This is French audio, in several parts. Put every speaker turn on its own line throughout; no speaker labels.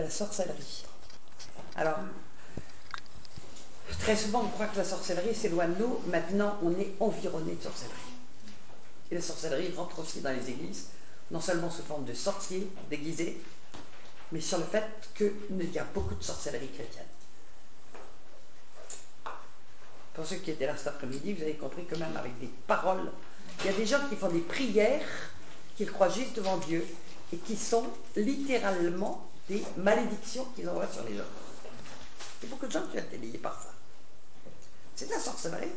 La sorcellerie. Alors, très souvent, on croit que la sorcellerie s'éloigne de nous. Maintenant, on est environné de sorcellerie. Et la sorcellerie rentre aussi dans les églises, non seulement sous forme de sorciers déguisés, mais sur le fait qu'il y a beaucoup de sorcellerie chrétienne. Pour ceux qui étaient là cet après-midi, vous avez compris que même avec des paroles, il y a des gens qui font des prières qu'ils croient juste devant Dieu et qui sont littéralement des malédictions qu'ils envoient sur les gens. Il y a beaucoup de gens qui ont été liés par ça. C'est de la sorcellerie.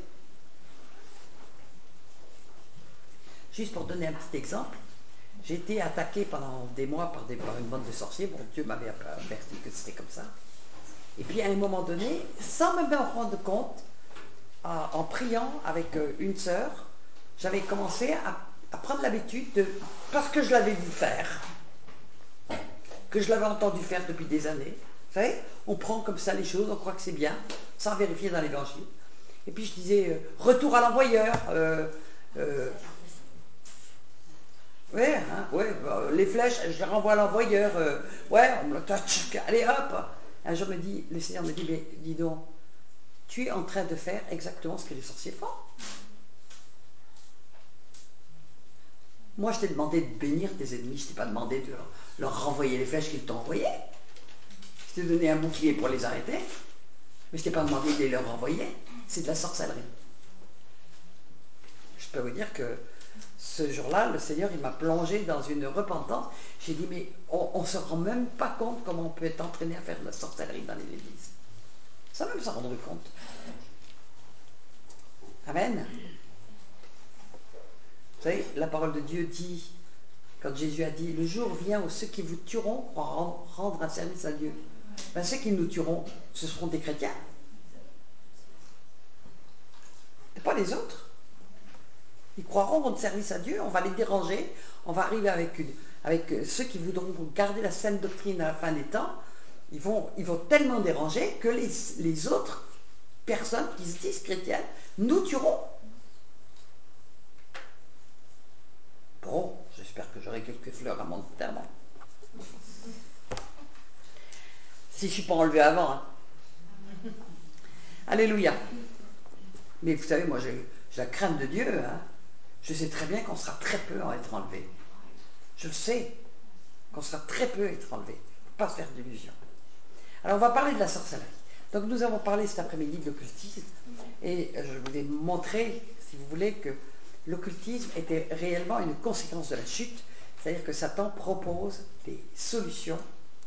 Juste pour donner un petit exemple, j'ai été attaqué pendant des mois par une bande de sorciers. Bon, Dieu m'avait averti que c'était comme ça. Et puis à un moment donné, sans même me rendre compte, en priant avec une sœur, j'avais commencé à prendre l'habitude de, parce que je l'avais vu faire, que je l'avais entendu faire depuis des années, vous savez, on prend comme ça les choses, on croit que c'est bien, sans vérifier dans l'évangile. Et puis je disais, retour à l'envoyeur, ouais, hein, ouais, les flèches, je les renvoie à l'envoyeur, ouais, on me allez hop. Un jour le Seigneur me dit, mais dis donc, tu es en train de faire exactement ce que les sorciers font. Moi, je t'ai demandé de bénir tes ennemis, je t'ai pas demandé de leur renvoyer les flèches qu'ils t'ont envoyées. Je t'ai donné un bouclier pour les arrêter, mais je t'ai pas demandé de les leur renvoyer. C'est de la sorcellerie. Je peux vous dire que ce jour-là, le Seigneur, il m'a plongé dans une repentance. J'ai dit, mais on ne se rend même pas compte comment on peut être entraîné à faire de la sorcellerie dans les églises. Sans même s'en rendre compte. Amen. Vous savez, la parole de Dieu dit, quand Jésus a dit, le jour vient où ceux qui vous tueront pourront rendre un service à Dieu. Ben, ceux qui nous tueront, ce seront des chrétiens. Et pas les autres. Ils croiront rendre service à Dieu, on va les déranger, on va arriver avec ceux qui voudront garder la saine doctrine à la fin des temps, ils vont tellement déranger que les autres personnes qui se disent chrétiennes nous tueront. Bon, j'espère que j'aurai quelques fleurs à mon enterrement. Si je ne suis pas enlevé avant. Hein. Alléluia. Mais vous savez, moi j'ai la crainte de Dieu. Hein. Je sais très bien qu'on sera très peu à être enlevé. Je le sais, qu'on sera très peu à être enlevé. Il ne faut pas se faire d'illusions. Alors on va parler de la sorcellerie. Donc nous avons parlé cet après-midi de l'occultisme. Et je vous ai montré, si vous voulez, que l'occultisme était réellement une conséquence de la chute. C'est-à-dire que Satan propose des solutions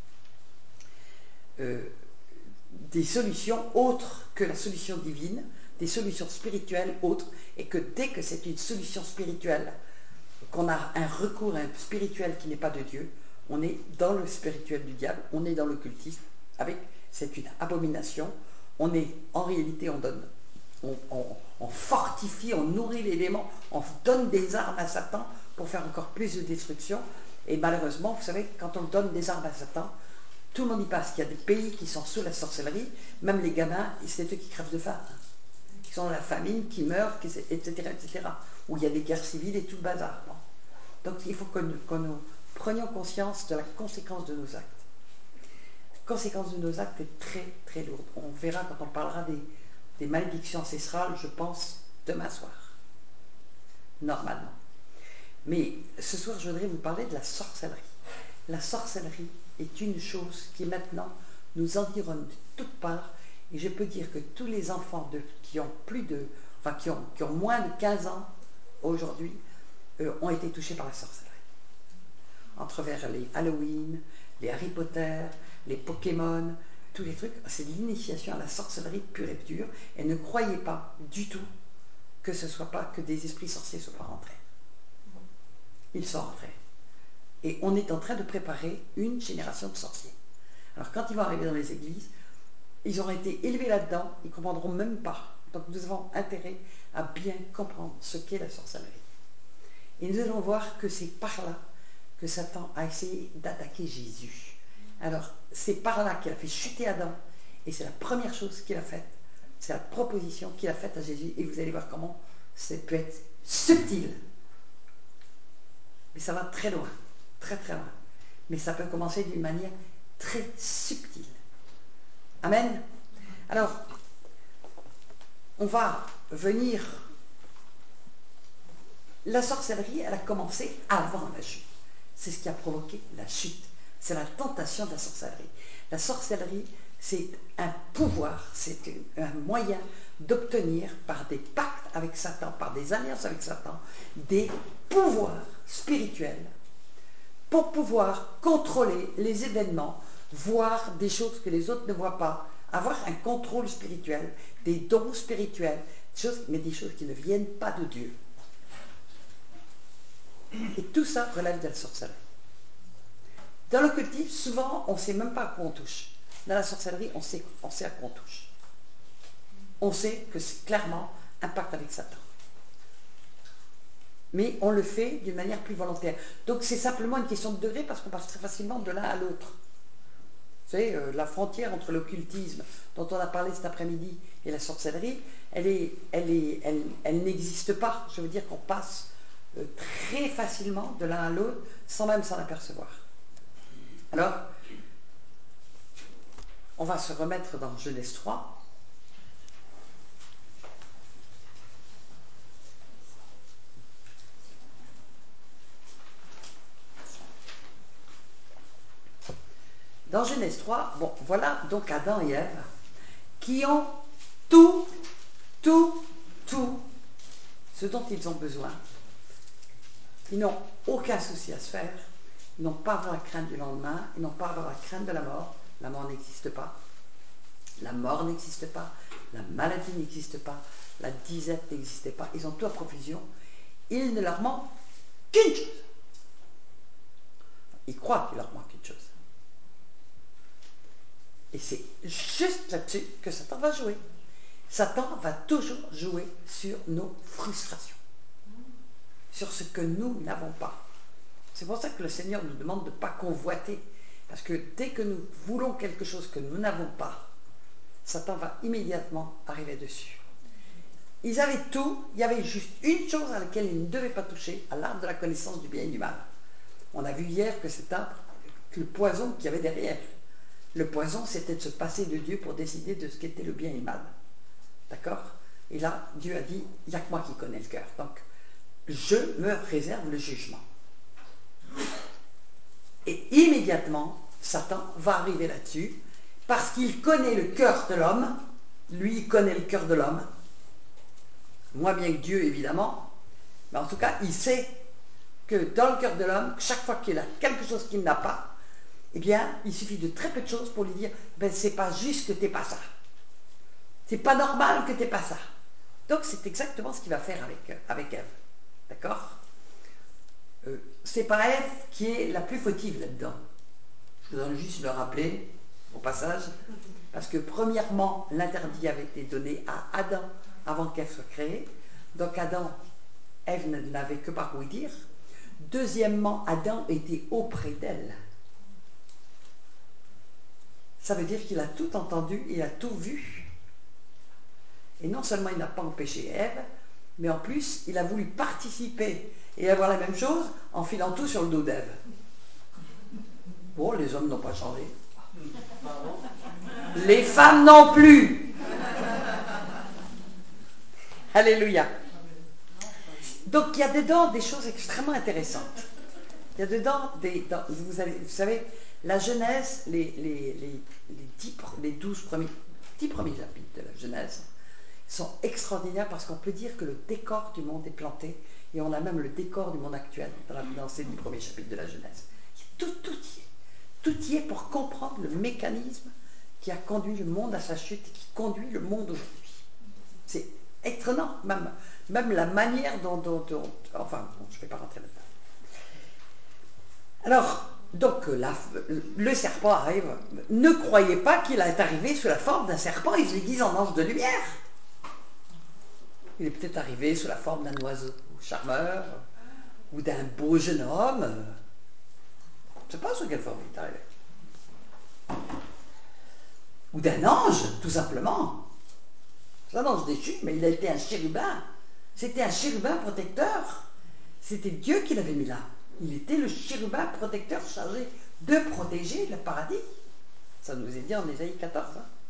autres que la solution divine, des solutions spirituelles autres, et que dès que c'est une solution spirituelle, qu'on a un recours à un spirituel qui n'est pas de Dieu, on est dans le spirituel du diable, on est dans l'occultisme, c'est une abomination, en réalité, on fortifie, on nourrit les démons, on donne des armes à Satan pour faire encore plus de destruction, et malheureusement, vous savez, quand on donne des armes à Satan, tout le monde y passe. Il y a des pays qui sont sous la sorcellerie, même les gamins, c'est eux qui crèvent de faim, qui sont dans la famine, qui meurent, etc., etc., où il y a des guerres civiles et tout le bazar. Bon. Donc il faut que nous prenions conscience de la conséquence de nos actes. La conséquence de nos actes est très très lourde. On verra quand on parlera des malédictions ancestrales, je pense, demain soir. Normalement. Mais ce soir, je voudrais vous parler de la sorcellerie. La sorcellerie est une chose qui maintenant nous environne de toutes parts, et je peux dire que tous les enfants qui ont qui ont moins de 15 ans aujourd'hui ont été touchés par la sorcellerie. Entre vers les Halloween, les Harry Potter, les Pokémon, tous les trucs, c'est l'initiation à la sorcellerie pure et dure, et ne croyez pas du tout que ce ne soit pas que des esprits sorciers ne soient pas rentrés. Ils sont rentrés. Et on est en train de préparer une génération de sorciers. Alors quand ils vont arriver dans les églises, ils auront été élevés là-dedans, ils ne comprendront même pas. Donc nous avons intérêt à bien comprendre ce qu'est la sorcellerie. Et nous allons voir que c'est par là que Satan a essayé d'attaquer Jésus. Alors c'est par là qu'il a fait chuter Adam, et c'est la première chose qu'il a faite. C'est la proposition qu'il a faite à Jésus, et vous allez voir comment ça peut être subtil. Mais ça va très loin, très très loin. Mais ça peut commencer d'une manière très subtil. Amen. Alors, on va venir... La sorcellerie, elle a commencé avant la chute. C'est ce qui a provoqué la chute. C'est la tentation de la sorcellerie. La sorcellerie, c'est un pouvoir, c'est un moyen d'obtenir par des pactes avec Satan, par des alliances avec Satan, des pouvoirs spirituels pour pouvoir contrôler les événements, voir des choses que les autres ne voient pas, avoir un contrôle spirituel, des dons spirituels, mais des choses qui ne viennent pas de Dieu. Et tout ça relève de la sorcellerie. Dans l'occultisme, souvent, on ne sait même pas à quoi on touche. Dans la sorcellerie, on sait à quoi on touche. On sait que c'est clairement un pacte avec Satan. Mais on le fait d'une manière plus volontaire. Donc c'est simplement une question de degré parce qu'on passe très facilement de l'un à l'autre. Vous savez, la frontière entre l'occultisme dont on a parlé cet après-midi et la sorcellerie, elle n'existe pas. Je veux dire qu'on passe très facilement de l'un à l'autre sans même s'en apercevoir. Alors, on va se remettre dans Genèse 3. Dans Genèse 3, bon, voilà donc Adam et Ève qui ont tout ce dont ils ont besoin. Ils n'ont aucun souci à se faire. Ils n'ont pas à avoir la crainte du lendemain. Ils n'ont pas à avoir la crainte de la mort. La mort n'existe pas. La mort n'existe pas. La maladie n'existe pas. La disette n'existe pas. Ils ont tout à profusion. Il ne leur manque qu'une chose. Ils croient qu'il leur manque une chose. Et c'est juste là-dessus que Satan va jouer. Satan va toujours jouer sur nos frustrations, sur ce que nous n'avons pas. C'est pour ça que le Seigneur nous demande de ne pas convoiter. Parce que dès que nous voulons quelque chose que nous n'avons pas, Satan va immédiatement arriver dessus. Ils avaient tout, il y avait juste une chose à laquelle ils ne devaient pas toucher, à l'arbre de la connaissance du bien et du mal. On a vu hier que c'est le poison qu'il y avait derrière. Le poison, c'était de se passer de Dieu pour décider de ce qu'était le bien et le mal. D'accord? Et là, Dieu a dit, il n'y a que moi qui connais le cœur. Donc, je me réserve le jugement. Et immédiatement, Satan va arriver là-dessus, parce qu'il connaît le cœur de l'homme. Lui, il connaît le cœur de l'homme. Moins bien que Dieu, évidemment. Mais en tout cas, il sait que dans le cœur de l'homme, chaque fois qu'il a quelque chose qu'il n'a pas, eh bien, il suffit de très peu de choses pour lui dire, ben, c'est pas juste que tu n'aies pas ça. C'est pas normal que tu n'aies pas ça. Donc, c'est exactement ce qu'il va faire avec Ève. D'accord? C'est pas Ève qui est la plus fautive là-dedans. Je vous donne juste le rappeler, au passage, parce que premièrement, l'interdit avait été donné à Adam avant qu'Ève soit créée. Donc Adam, Ève n'avait que par oui dire. Deuxièmement, Adam était auprès d'elle. Ça veut dire qu'il a tout entendu, il a tout vu. Et non seulement il n'a pas empêché Ève, mais en plus, il a voulu participer et avoir la même chose en filant tout sur le dos d'Ève. Bon, les hommes n'ont pas changé. Les femmes non plus. Alléluia. Donc il y a dedans des choses extrêmement intéressantes. Il y a dedans vous savez, la Genèse, les 10 premiers chapitres de la Genèse sont extraordinaires parce qu'on peut dire que le décor du monde est planté et on a même le décor du monde actuel dans ces 10 premiers chapitres de la Genèse. Tout y est. Tout y est pour comprendre le mécanisme qui a conduit le monde à sa chute et qui conduit le monde aujourd'hui. C'est étonnant, même la manière dont enfin, bon, je ne vais pas rentrer là-dedans. Alors, donc, le serpent arrive. Ne croyez pas qu'il est arrivé sous la forme d'un serpent, il se déguise en ange de lumière. Il est peut-être arrivé sous la forme d'un oiseau charmeur, ou d'un beau jeune homme. Je ne sais pas sous quelle forme il est arrivé. Ou d'un ange, tout simplement. C'est un ange déchu, mais il a été un chérubin. C'était un chérubin protecteur. C'était Dieu qui l'avait mis là. Il était le chérubin protecteur chargé de protéger le paradis. Ça nous est dit en Ésaïe 14.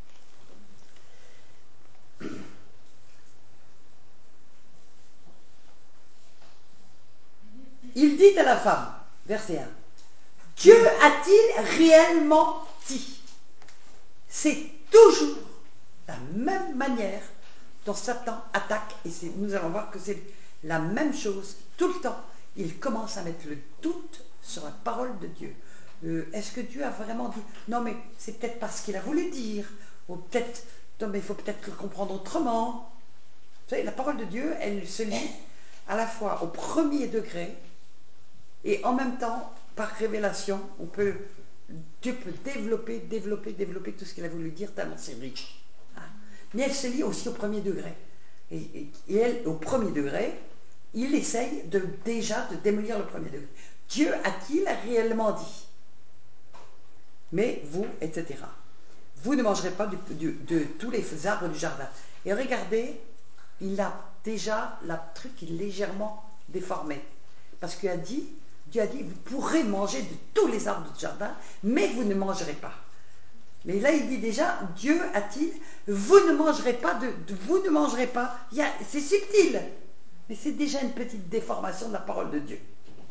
Il dit à la femme, verset 1, Dieu a-t-il réellement dit? C'est toujours la même manière dont Satan attaque, et nous allons voir que c'est la même chose tout le temps. Il commence à mettre le doute sur la parole de Dieu. Est-ce que Dieu a vraiment dit? Non, mais c'est peut-être pas ce qu'il a voulu dire. Ou peut-être, non, mais il faut peut-être le comprendre autrement. Vous savez, la parole de Dieu, elle se lit à la fois au premier degré et en même temps, par révélation, Dieu peut développer tout ce qu'il a voulu dire, tellement c'est riche. Hein. Mais elle se lit aussi au premier degré. Et elle, au premier degré, il essaye déjà de démolir le premier degré. Dieu a-t-il réellement dit? Mais vous, etc. Vous ne mangerez pas de tous les arbres du jardin. Et regardez, il a déjà le truc légèrement déformé. Parce qu'il a dit, Dieu a dit, vous pourrez manger de tous les arbres du jardin, mais vous ne mangerez pas. Mais là, il dit déjà, Dieu a-t-il, vous ne mangerez pas vous ne mangerez pas. C'est subtil, mais c'est déjà une petite déformation de la parole de Dieu.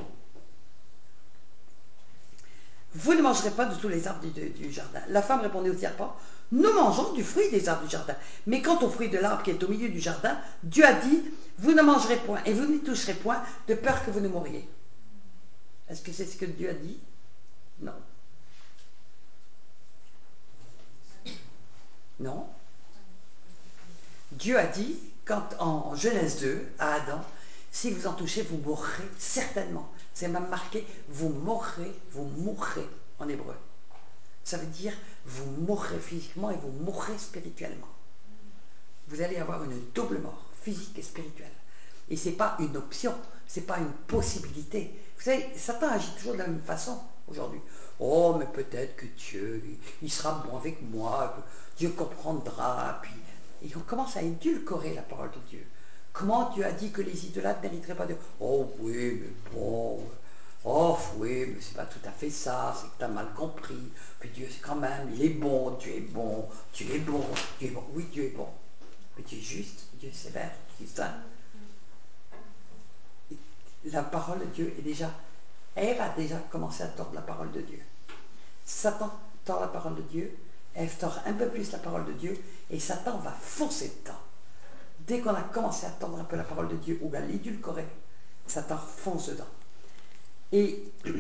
Vous ne mangerez pas de tous les arbres du jardin. La femme répondit au serpent, nous mangeons du fruit des arbres du jardin. Mais quant au fruit de l'arbre qui est au milieu du jardin, Dieu a dit, vous ne mangerez point et vous n'y toucherez point, de peur que vous ne mouriez. Est-ce que c'est ce que Dieu a dit? Non. Non. Dieu a dit, en Genèse 2, à Adam, si vous en touchez, vous mourrez certainement. C'est même marqué, vous mourrez en hébreu. Ça veut dire, vous mourrez physiquement et vous mourrez spirituellement. Vous allez avoir une double mort, physique et spirituelle. Et ce n'est pas une option, ce n'est pas une possibilité. Vous savez, Satan agit toujours de la même façon aujourd'hui. Oh, mais peut-être que Dieu, il sera bon avec moi, Dieu comprendra. Puis, et on commence à édulcorer la parole de Dieu. Comment Dieu a dit que les idolâtres n'hériteraient pas de... Oh oui, mais bon... Oh oui, mais c'est pas tout à fait ça, c'est que tu as mal compris. Puis Dieu, c'est quand même, il est bon, Dieu est bon, Dieu est bon, Dieu est bon. Oui, Dieu est bon. Mais Dieu est juste, Dieu est sévère, Dieu est saint. La parole de Dieu est déjà... Ève a déjà commencé à tordre la parole de Dieu. Satan tord la parole de Dieu, Ève tord un peu plus la parole de Dieu, et Satan va foncer dedans. Dès qu'on a commencé à tordre un peu la parole de Dieu ou à l'édulcorer, Satan fonce dedans. Et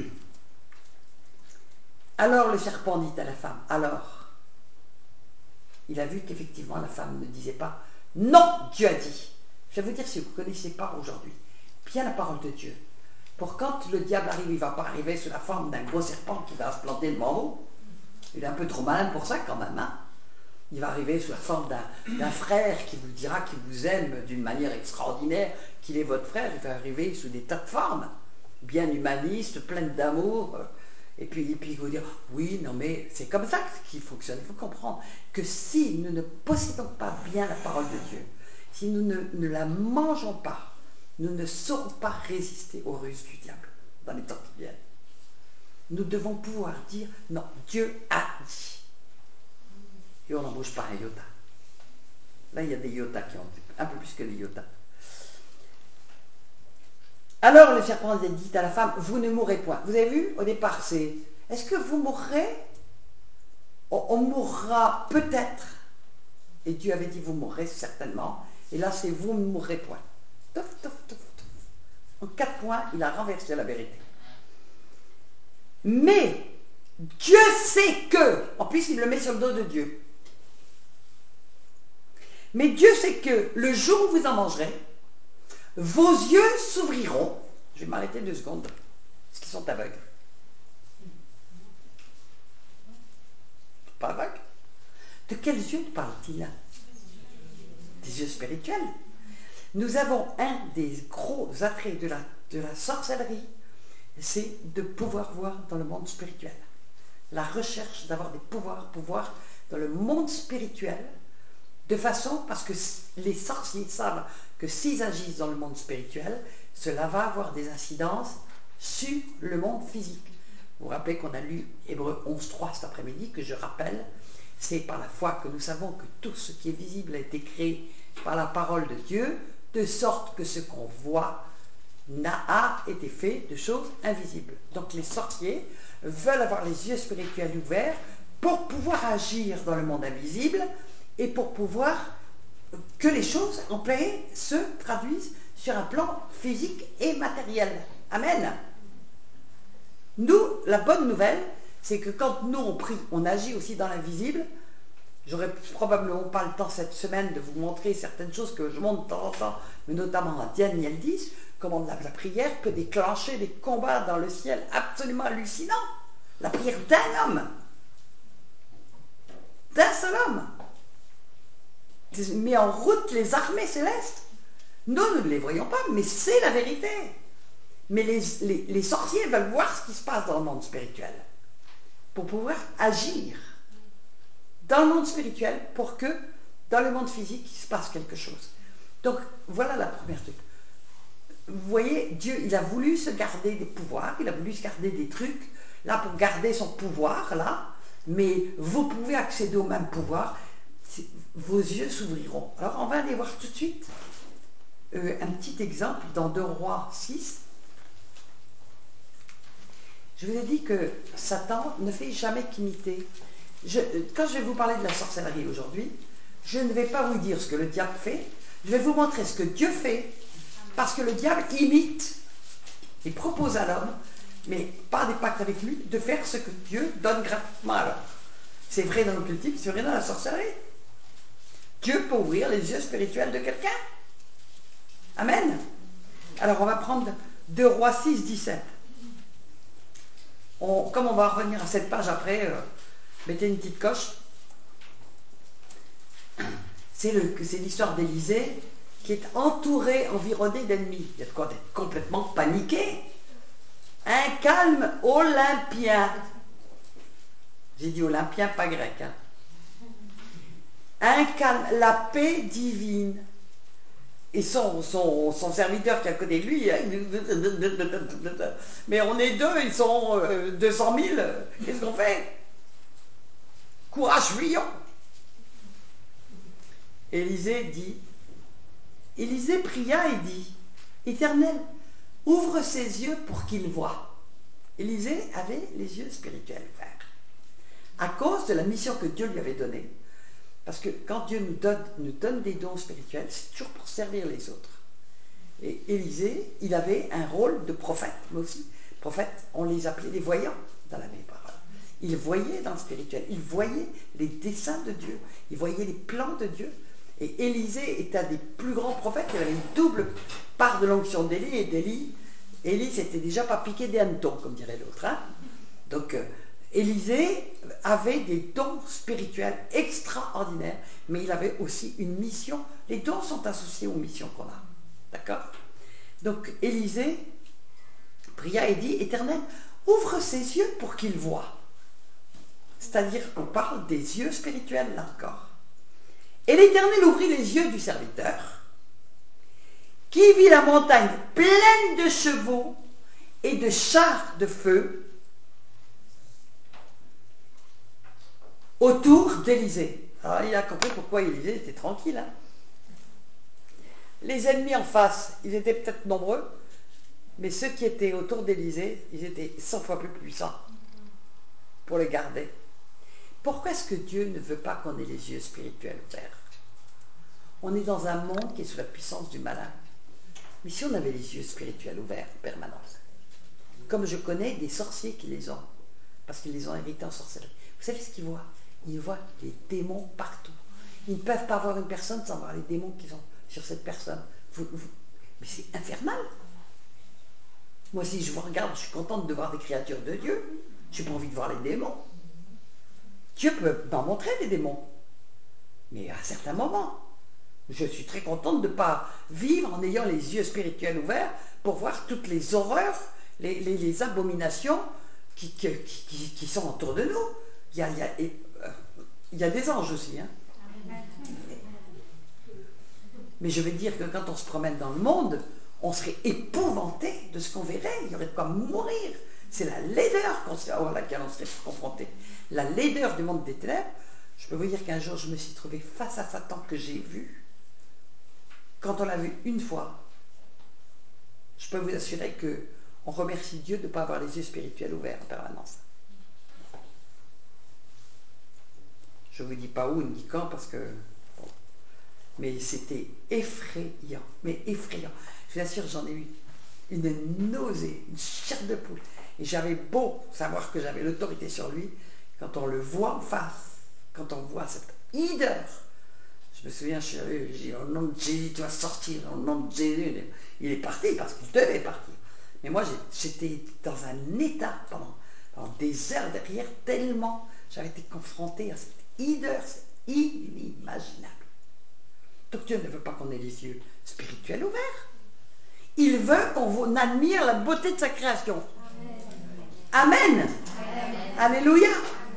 alors le serpent dit à la femme, alors, il a vu qu'effectivement la femme ne disait pas, non, Dieu a dit. Je vais vous dire, si vous ne connaissez pas aujourd'hui bien la parole de Dieu, pour quand le diable arrive, il ne va pas arriver sous la forme d'un gros serpent qui va se planter devant vous. Il est un peu trop malin pour ça quand même. Hein. Il va arriver sous la forme d'un frère qui vous dira qu'il vous aime d'une manière extraordinaire, qu'il est votre frère. Il va arriver sous des tas de formes, bien humanistes, pleines d'amour. Et puis il va vous dire, oui, non mais c'est comme ça qu'il fonctionne. Il faut comprendre que si nous ne possédons pas bien la parole de Dieu, si nous ne la mangeons pas, nous ne saurons pas résister aux ruses du diable dans les temps qui viennent. Nous devons pouvoir dire, non, Dieu a dit. Et on n'en bouge pas un iota. Là, il y a des iotas qui ont un peu plus que des iotas. Alors le serpent dit à la femme, vous ne mourrez point. Vous avez vu, au départ, c'est, est-ce que vous mourrez? On mourra peut-être. Et Dieu avait dit, vous mourrez certainement. Et là, c'est, vous ne mourrez point. Touf, touf, touf, touf. En 4 points, il a renversé la vérité. Mais Dieu sait que, en plus il le met sur le dos de Dieu, mais Dieu sait que le jour où vous en mangerez, vos yeux s'ouvriront. Je vais m'arrêter 2 secondes, parce qu'ils sont aveugles. Pas aveugles? De quels yeux parle-t-il? Des yeux spirituels. Nous avons un des gros attraits de la sorcellerie, c'est de pouvoir voir dans le monde spirituel. La recherche d'avoir des pouvoirs dans le monde spirituel, de façon, parce que les sorciers savent que s'ils agissent dans le monde spirituel, cela va avoir des incidences sur le monde physique. Vous vous rappelez qu'on a lu Hébreux 11.3 cet après-midi, que je rappelle, c'est par la foi que nous savons que tout ce qui est visible a été créé par la parole de Dieu, de sorte que ce qu'on voit n'a été fait de choses invisibles. Donc les sorciers veulent avoir les yeux spirituels ouverts pour pouvoir agir dans le monde invisible et pour pouvoir que les choses en plein se traduisent sur un plan physique et matériel. Amen. Nous, la bonne nouvelle, c'est que quand nous on prie, on agit aussi dans l'invisible. J'aurai probablement pas le temps cette semaine de vous montrer certaines choses que je montre de temps en temps, mais notamment dans Daniel 10, comment la prière peut déclencher des combats dans le ciel absolument hallucinants. La prière d'un homme, d'un seul homme, met en route les armées célestes. Nous ne les voyons pas, mais c'est la vérité. Mais les sorciers veulent voir ce qui se passe dans le monde spirituel pour pouvoir agir dans le monde spirituel pour que dans le monde physique il se passe quelque chose. Donc voilà la première truc. Vous voyez, Dieu, il a voulu se garder des pouvoirs, il a voulu se garder des trucs, là pour garder son pouvoir, là, mais vous pouvez accéder au même pouvoir, vos yeux s'ouvriront. Alors on va aller voir tout de suite un petit exemple dans 2 Rois 6. Je vous ai dit que Satan ne fait jamais qu'imiter. Quand je vais vous parler de la sorcellerie aujourd'hui, je ne vais pas vous dire ce que le diable fait, je vais vous montrer ce que Dieu fait, parce que le diable imite et propose à l'homme, mais par des pactes avec lui, de faire ce que Dieu donne gratuitement à l'homme. C'est vrai dans l'occultisme, c'est vrai dans la sorcellerie. Dieu peut ouvrir les yeux spirituels de quelqu'un. Amen. Alors on va prendre 2 Rois 6, 17. Comme on va revenir à cette page après, mettez une petite coche. C'est l'histoire d'Élisée qui est entouré, environné d'ennemis. Il y a de quoi d'être complètement paniqué. Un calme olympien. J'ai dit olympien, pas grec. Hein. Un calme, la paix divine. Et son serviteur qui est à côté de lui, mais on est deux, ils sont 200 000, qu'est-ce qu'on fait? Courage, fuyons. Élisée pria et dit, Éternel, ouvre ses yeux pour qu'il voie. Élisée avait les yeux spirituels ouverts. À cause de la mission que Dieu lui avait donnée, parce que quand Dieu nous donne des dons spirituels, c'est toujours pour servir les autres. Et Élisée, il avait un rôle de prophète, mais aussi, prophète, on les appelait les voyants dans la même parole. Il voyait dans le spirituel, il voyait les desseins de Dieu, il voyait les plans de Dieu. Et Élisée est un des plus grands prophètes, il avait une double part de l'onction d'Élie, et Élie s'était déjà pas piqué des hannetons, comme dirait l'autre. Hein. Donc, Élisée avait des dons spirituels extraordinaires, mais il avait aussi une mission. Les dons sont associés aux missions qu'on a. D'accord? Donc, Élisée pria et dit, Éternel, ouvre ses yeux pour qu'il voie. C'est-à-dire qu'on parle des yeux spirituels, là encore. Et l'Éternel ouvrit les yeux du serviteur, qui vit la montagne pleine de chevaux et de chars de feu autour d'Élisée. Alors, il a compris pourquoi Élisée était tranquille. Hein. Les ennemis en face, ils étaient peut-être nombreux, mais ceux qui étaient autour d'Élisée, ils étaient 100 fois plus puissants pour les garder. Pourquoi est-ce que Dieu ne veut pas qu'on ait les yeux spirituels ouverts? On est dans un monde qui est sous la puissance du malin. Mais si on avait les yeux spirituels ouverts en permanence, comme je connais des sorciers qui les ont, parce qu'ils les ont hérités en sorcellerie, vous savez ce qu'ils voient? Ils voient les démons partout. Ils ne peuvent pas voir une personne sans voir les démons qui sont sur cette personne. Mais c'est infernal. Moi, si je vous regarde, je suis contente de voir des créatures de Dieu. Je n'ai pas envie de voir les démons. Dieu peut m'en montrer des démons. Mais à certains moments, je suis très contente de ne pas vivre en ayant les yeux spirituels ouverts pour voir toutes les horreurs, les abominations qui sont autour de nous. Il y a des anges aussi. Hein. Mais je veux dire que quand on se promène dans le monde, on serait épouvanté de ce qu'on verrait. Il y aurait de quoi mourir. C'est la laideur à laquelle on serait confronté. La laideur du monde des ténèbres. Je peux vous dire qu'un jour, je me suis trouvé face à Satan que j'ai vu. Quand on l'a vu une fois, je peux vous assurer qu'on remercie Dieu de ne pas avoir les yeux spirituels ouverts en permanence. Je ne vous dis pas où ni quand parce que... Bon. Mais c'était effrayant. Mais effrayant. Je vous assure, j'en ai eu une nausée, une chair de poule. Et j'avais beau savoir que j'avais l'autorité sur lui, quand on le voit en face, quand on voit cette hideur, je me souviens, je suis allé, j'ai dit, au nom de Jésus, tu vas sortir, au nom de Jésus. Il est parti parce qu'il devait partir. Mais moi, j'étais dans un état pendant des heures derrière, tellement j'avais été confronté à cette hideur, c'est inimaginable. Donc Dieu ne veut pas qu'on ait les yeux spirituels ouverts. Il veut qu'on admire la beauté de sa création. Amen. Amen. Alléluia.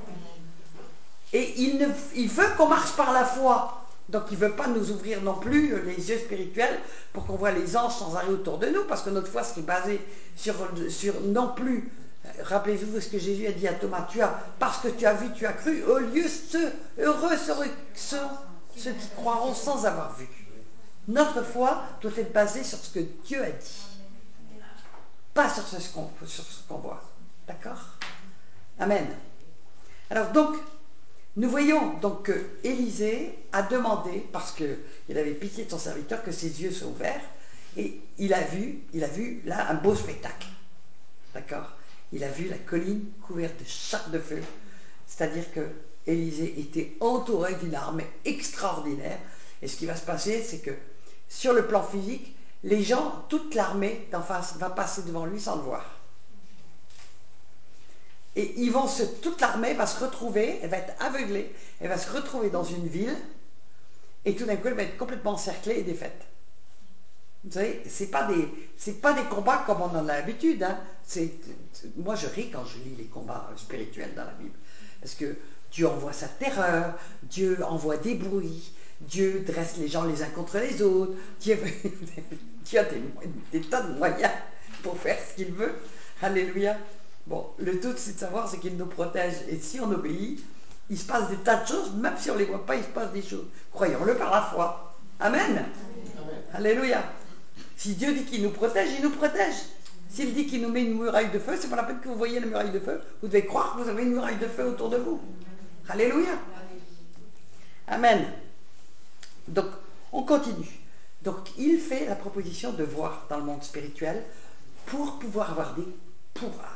Et il veut qu'on marche par la foi. Donc il ne veut pas nous ouvrir non plus les yeux spirituels pour qu'on voit les anges sans arrêt autour de nous, parce que notre foi serait basée sur non plus, rappelez-vous ce que Jésus a dit à Thomas, parce que tu as vu, tu as cru, au lieu heureux seront ceux qui croiront sans avoir vu. Notre foi doit être basée sur ce que Dieu a dit, pas sur ce qu'on voit. D'accord? Amen. Alors donc, nous voyons donc que Élisée a demandé, parce qu'il avait pitié de son serviteur, que ses yeux soient ouverts, et il a vu là un beau spectacle. D'accord? Il a vu la colline couverte de chars de feu, c'est-à-dire que Élisée était entouré d'une armée extraordinaire, et ce qui va se passer, c'est que sur le plan physique, les gens, toute l'armée d'en face va passer devant lui sans le voir. Et toute l'armée va se retrouver, elle va être aveuglée, elle va se retrouver dans une ville, et tout d'un coup, elle va être complètement encerclée et défaite. Vous savez, c'est pas des combats comme on en a l'habitude. Hein. Moi, je ris quand je lis les combats spirituels dans la Bible, parce que Dieu envoie sa terreur, Dieu envoie des bruits, Dieu dresse les gens les uns contre les autres, Dieu a des tas de moyens pour faire ce qu'il veut. Alléluia. Bon, le tout, c'est de savoir, c'est qu'il nous protège. Et si on obéit, il se passe des tas de choses, même si on ne les voit pas, il se passe des choses. Croyons-le par la foi. Amen. Amen. Alléluia. Si Dieu dit qu'il nous protège, il nous protège. S'il dit qu'il nous met une muraille de feu, c'est pas la peine que vous voyez la muraille de feu. Vous devez croire que vous avez une muraille de feu autour de vous. Alléluia. Amen. Donc, on continue. Donc, il fait la proposition de voir dans le monde spirituel pour pouvoir avoir des pouvoirs.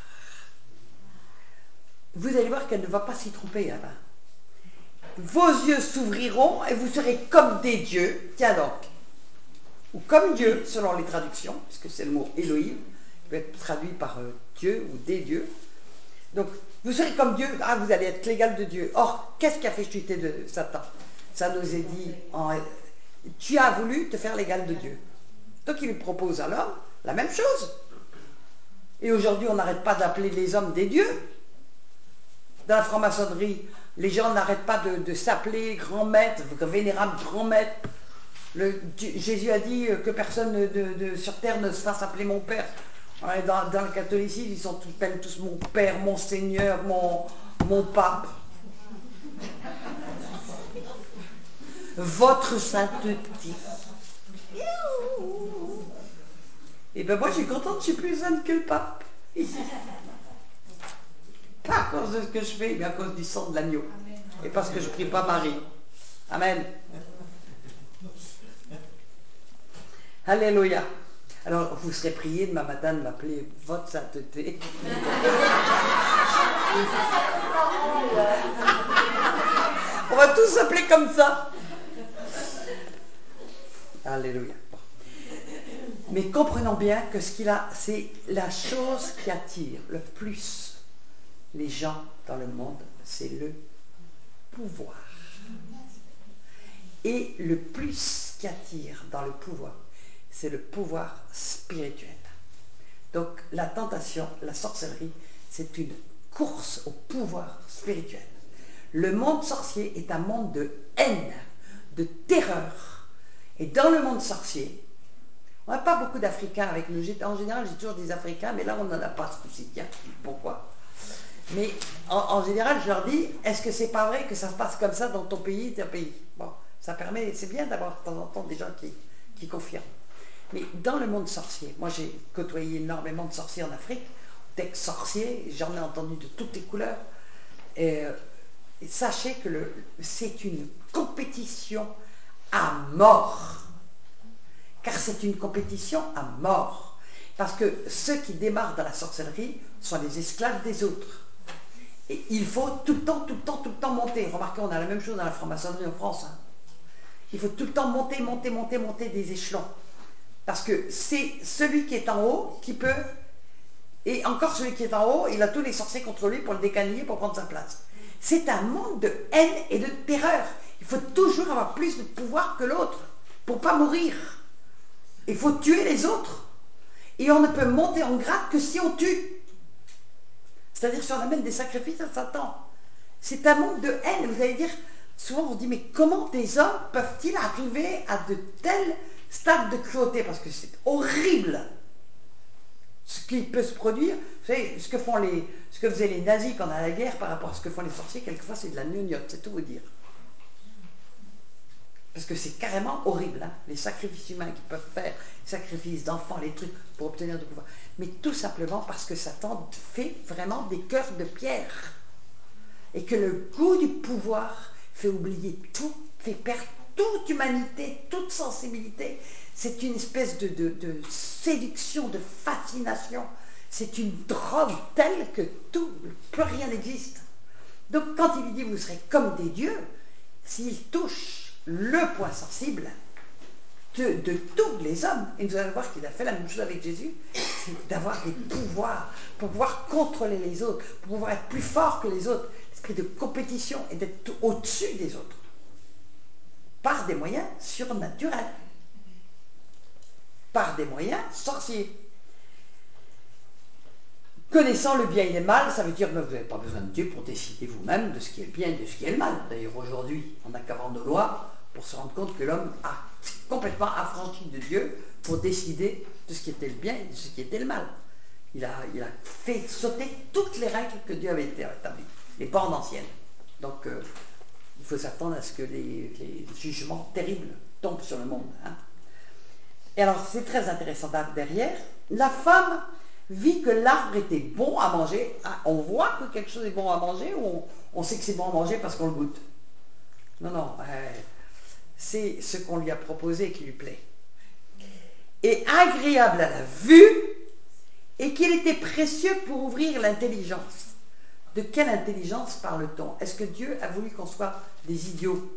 Vous allez voir qu'elle ne va pas s'y tromper là-bas. Vos yeux s'ouvriront et vous serez comme des dieux. Tiens donc. Ou comme Dieu, selon les traductions, puisque c'est le mot Elohim, qui peut être traduit par Dieu ou des dieux. Donc, vous serez comme Dieu, vous allez être l'égal de Dieu. Or, qu'est-ce qui a fait chuter de Satan? Ça nous est dit, tu as voulu te faire l'égal de Dieu. Donc, il lui propose à l'homme la même chose. Et aujourd'hui, on n'arrête pas d'appeler les hommes des dieux. Dans la franc-maçonnerie, les gens n'arrêtent pas de s'appeler grand maître, vénérable grand maître. Jésus a dit que personne sur terre ne se fasse appeler mon père. Dans le catholicisme, ils s'appellent tous mon père, mon seigneur, mon pape. Votre sainteté. Et bien moi, je suis contente, je suis plus sainte que le pape. Pas à cause de ce que je fais, mais à cause du sang de l'agneau. Et parce que je ne prie pas Marie. Amen. Alléluia. Alors, vous serez prié demain matin de m'appeler votre sainteté. On va tous s'appeler comme ça. Alléluia. Mais comprenons bien que ce qu'il a, c'est la chose qui attire le plus les gens dans le monde, c'est le pouvoir. Et le plus qui attire dans le pouvoir, c'est le pouvoir spirituel. Donc la tentation, la sorcellerie, c'est une course au pouvoir spirituel. Le monde sorcier est un monde de haine, de terreur. Et dans le monde sorcier, On n'a pas beaucoup d'Africains avec nous. En général, j'ai toujours des Africains, mais là, on n'en a pas ce coup-ci. Tiens, pourquoi? Mais en général, je leur dis, est-ce que c'est pas vrai que ça se passe comme ça dans ton pays, ton pays? Bon, ça permet, c'est bien d'avoir de temps en temps des gens qui confirment. Mais dans le monde sorcier, moi j'ai côtoyé énormément de sorciers en Afrique, d'ex-sorciers, j'en ai entendu de toutes les couleurs. Et sachez que c'est une compétition à mort. Car c'est une compétition à mort. Parce que ceux qui démarrent dans la sorcellerie sont les esclaves des autres. Et il faut tout le temps monter. Remarquez, on a la même chose dans la franc-maçonnerie en France. Hein. Il faut tout le temps monter des échelons. Parce que c'est celui qui est en haut qui peut... Et encore celui qui est en haut, il a tous les sorciers contre lui pour le décaniller, pour prendre sa place. C'est un monde de haine et de terreur. Il faut toujours avoir plus de pouvoir que l'autre pour ne pas mourir. Il faut tuer les autres. Et on ne peut monter en grade que si on tue. C'est-à-dire si on amène des sacrifices à Satan. C'est un monde de haine. Vous allez dire, souvent on dit, mais comment des hommes peuvent-ils arriver à de tels stades de cruauté? Parce que c'est horrible ce qui peut se produire. Vous savez, ce que faisaient les nazis pendant la guerre par rapport à ce que font les sorciers, quelquefois c'est de la gnognotte, c'est tout vous dire. Parce que c'est carrément horrible, hein, les sacrifices humains qu'ils peuvent faire, les sacrifices d'enfants, les trucs pour obtenir du pouvoir. Mais tout simplement parce que Satan fait vraiment des cœurs de pierre. Et que le goût du pouvoir fait oublier tout, fait perdre toute humanité, toute sensibilité. C'est une espèce de séduction, de fascination. C'est une drogue telle que plus rien n'existe. Donc quand il lui dit vous serez comme des dieux, s'il touche le point sensible de tous les hommes, et nous allons voir qu'il a fait la même chose avec Jésus, c'est d'avoir des pouvoirs pour pouvoir contrôler les autres, pour pouvoir être plus fort que les autres, l'esprit de compétition et d'être au-dessus des autres, par des moyens surnaturels, par des moyens sorciers. Connaissant le bien et le mal, ça veut dire que vous n'avez pas besoin de Dieu pour décider vous-même de ce qui est le bien et de ce qui est le mal. D'ailleurs, aujourd'hui, on n'a qu'à avoir nos lois pour se rendre compte que l'homme a complètement affranchi de Dieu pour décider de ce qui était le bien et de ce qui était le mal. Il a fait sauter toutes les règles que Dieu avait établies, les bornes anciennes. Donc, il faut s'attendre à ce que les jugements terribles tombent sur le monde. Hein. Et alors, c'est très intéressant derrière. La femme vit que l'arbre était bon à manger. Ah, on voit que quelque chose est bon à manger ou on sait que c'est bon à manger parce qu'on le goûte? Non, c'est ce qu'on lui a proposé qui lui plaît. Et agréable à la vue, et qu'il était précieux pour ouvrir l'intelligence. De quelle intelligence parle-t-on? Est-ce que Dieu a voulu qu'on soit des idiots?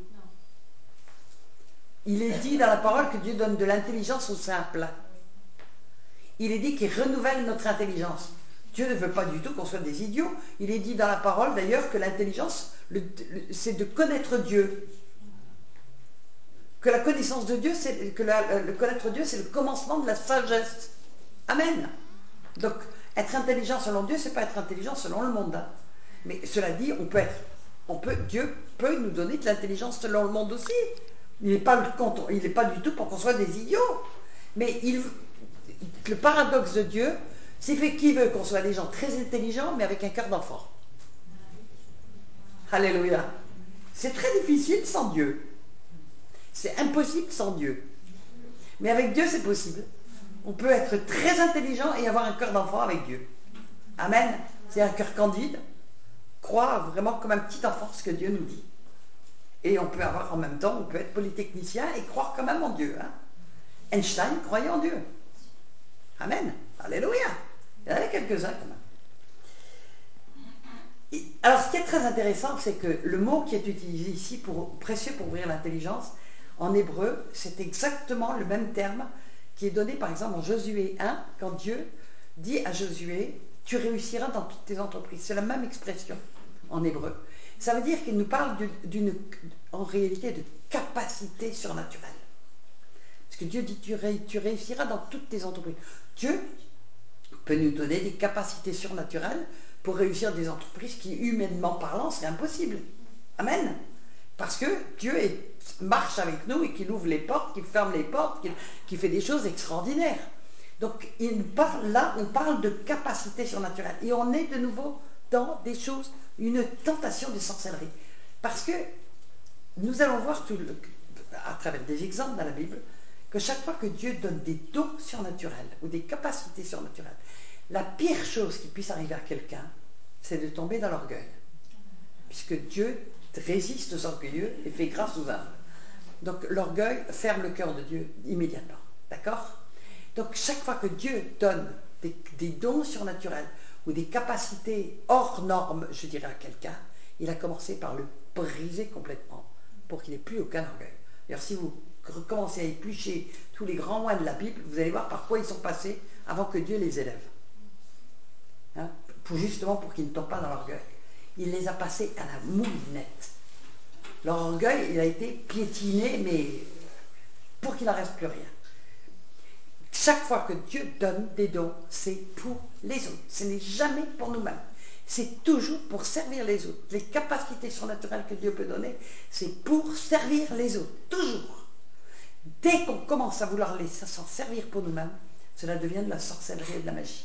Il est dit dans la parole que Dieu donne de l'intelligence aux simples. Il est dit qu'il renouvelle notre intelligence. Dieu ne veut pas du tout qu'on soit des idiots. Il est dit dans la parole d'ailleurs que l'intelligence, c'est de connaître Dieu. Que la connaissance de Dieu, le connaître Dieu, c'est le commencement de la sagesse. Amen. Donc, être intelligent selon Dieu, c'est pas être intelligent selon le monde. Hein. Mais cela dit, Dieu peut nous donner de l'intelligence selon le monde aussi. Il n'est pas du tout pour qu'on soit des idiots. Mais le paradoxe de Dieu, c'est qu'il veut qu'on soit des gens très intelligents, mais avec un cœur d'enfant. Alléluia. C'est très difficile sans Dieu. C'est impossible sans Dieu. Mais avec Dieu, c'est possible. On peut être très intelligent et avoir un cœur d'enfant avec Dieu. Amen. C'est un cœur candide. Croire vraiment comme un petit enfant ce que Dieu nous dit. Et on peut avoir en même temps, on peut être polytechnicien et croire quand même en Dieu. Hein. Einstein croyait en Dieu. Amen. Alléluia. Il y en avait quelques-uns quand même. Alors, ce qui est très intéressant, c'est que le mot qui est utilisé ici, précieux pour ouvrir l'intelligence, en hébreu, c'est exactement le même terme qui est donné, par exemple, en Josué 1, quand Dieu dit à Josué, tu réussiras dans toutes tes entreprises. C'est la même expression en hébreu. Ça veut dire qu'il nous parle en réalité, de capacité surnaturelle. Parce que Dieu dit, tu réussiras dans toutes tes entreprises. Dieu peut nous donner des capacités surnaturelles pour réussir des entreprises qui, humainement parlant, seraient impossibles. Amen. Parce que Dieu marche avec nous et qu'il ouvre les portes, qu'il ferme les portes, qu'il fait des choses extraordinaires. Donc là, on parle de capacité surnaturelle. Et on est de nouveau dans des choses, une tentation de sorcellerie. Parce que nous allons voir à travers des exemples dans la Bible, que chaque fois que Dieu donne des dons surnaturels ou des capacités surnaturelles, la pire chose qui puisse arriver à quelqu'un, c'est de tomber dans l'orgueil. Puisque Dieu résiste aux orgueilleux et fait grâce aux humbles. Donc l'orgueil ferme le cœur de Dieu immédiatement. D'accord? Donc chaque fois que Dieu donne des dons surnaturels ou des capacités hors normes, je dirais à quelqu'un, il a commencé par le briser complètement pour qu'il n'ait plus aucun orgueil. D'ailleurs, si vous commencez à éplucher tous les grands moines de la Bible, vous allez voir par quoi ils sont passés avant que Dieu les élève. Hein? Justement pour qu'ils ne tombent pas dans l'orgueil. Il les a passés à la moulinette. Leur orgueil, il a été piétiné, mais pour qu'il n'en reste plus rien. Chaque fois que Dieu donne des dons, c'est pour les autres. Ce n'est jamais pour nous-mêmes. C'est toujours pour servir les autres. Les capacités surnaturelles que Dieu peut donner, c'est pour servir les autres. Toujours. Dès qu'on commence à vouloir s'en servir pour nous-mêmes, cela devient de la sorcellerie et de la magie.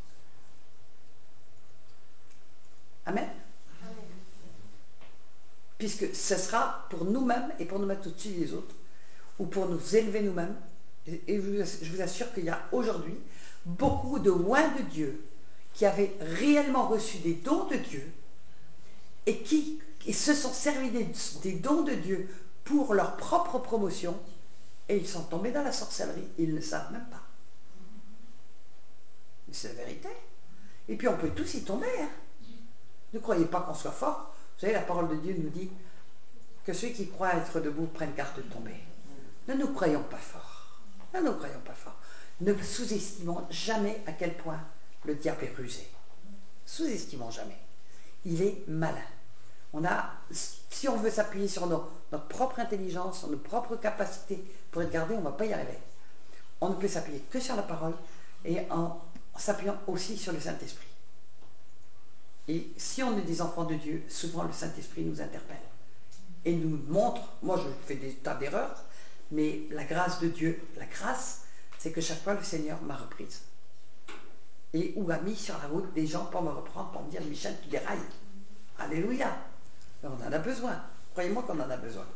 Amen. Puisque ce sera pour nous-mêmes et pour nous mettre au-dessus des autres, ou pour nous élever nous-mêmes. Et je vous assure qu'il y a aujourd'hui beaucoup de loin de Dieu qui avaient réellement reçu des dons de Dieu et qui se sont servis des dons de Dieu pour leur propre promotion, et ils sont tombés dans la sorcellerie, ils ne le savent même pas. Mais c'est la vérité. Et puis on peut tous y tomber. Hein. Ne croyez pas qu'on soit fort. Vous savez, la parole de Dieu nous dit que ceux qui croient être debout prennent garde de tomber. Ne nous croyons pas forts. Ne nous croyons pas forts. Ne sous-estimons jamais à quel point le diable est rusé. Sous-estimons jamais. Il est malin. Si on veut s'appuyer sur notre propre intelligence, sur nos propres capacités pour être gardé, on ne va pas y arriver. On ne peut s'appuyer que sur la parole et en s'appuyant aussi sur le Saint-Esprit. Et si on est des enfants de Dieu, souvent le Saint-Esprit nous interpelle et nous montre, moi je fais des tas d'erreurs, mais la grâce de Dieu, la grâce, c'est que chaque fois le Seigneur m'a reprise. Et ou a mis sur la route des gens pour me reprendre, pour me dire, Michel, tu dérailles. Alléluia. On en a besoin. Croyez-moi qu'on en a besoin.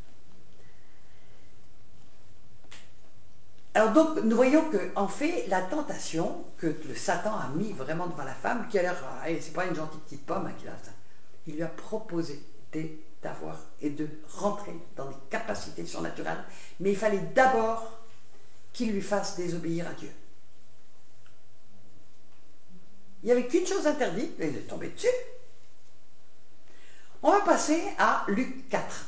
Alors donc, nous voyons qu'en fait, la tentation que le Satan a mis vraiment devant la femme, qui a l'air, c'est pas une gentille petite pomme, hein, il lui a proposé d'avoir et de rentrer dans des capacités surnaturelles, mais il fallait d'abord qu'il lui fasse désobéir à Dieu. Il n'y avait qu'une chose interdite, mais il est tombé dessus. On va passer à Luc 4.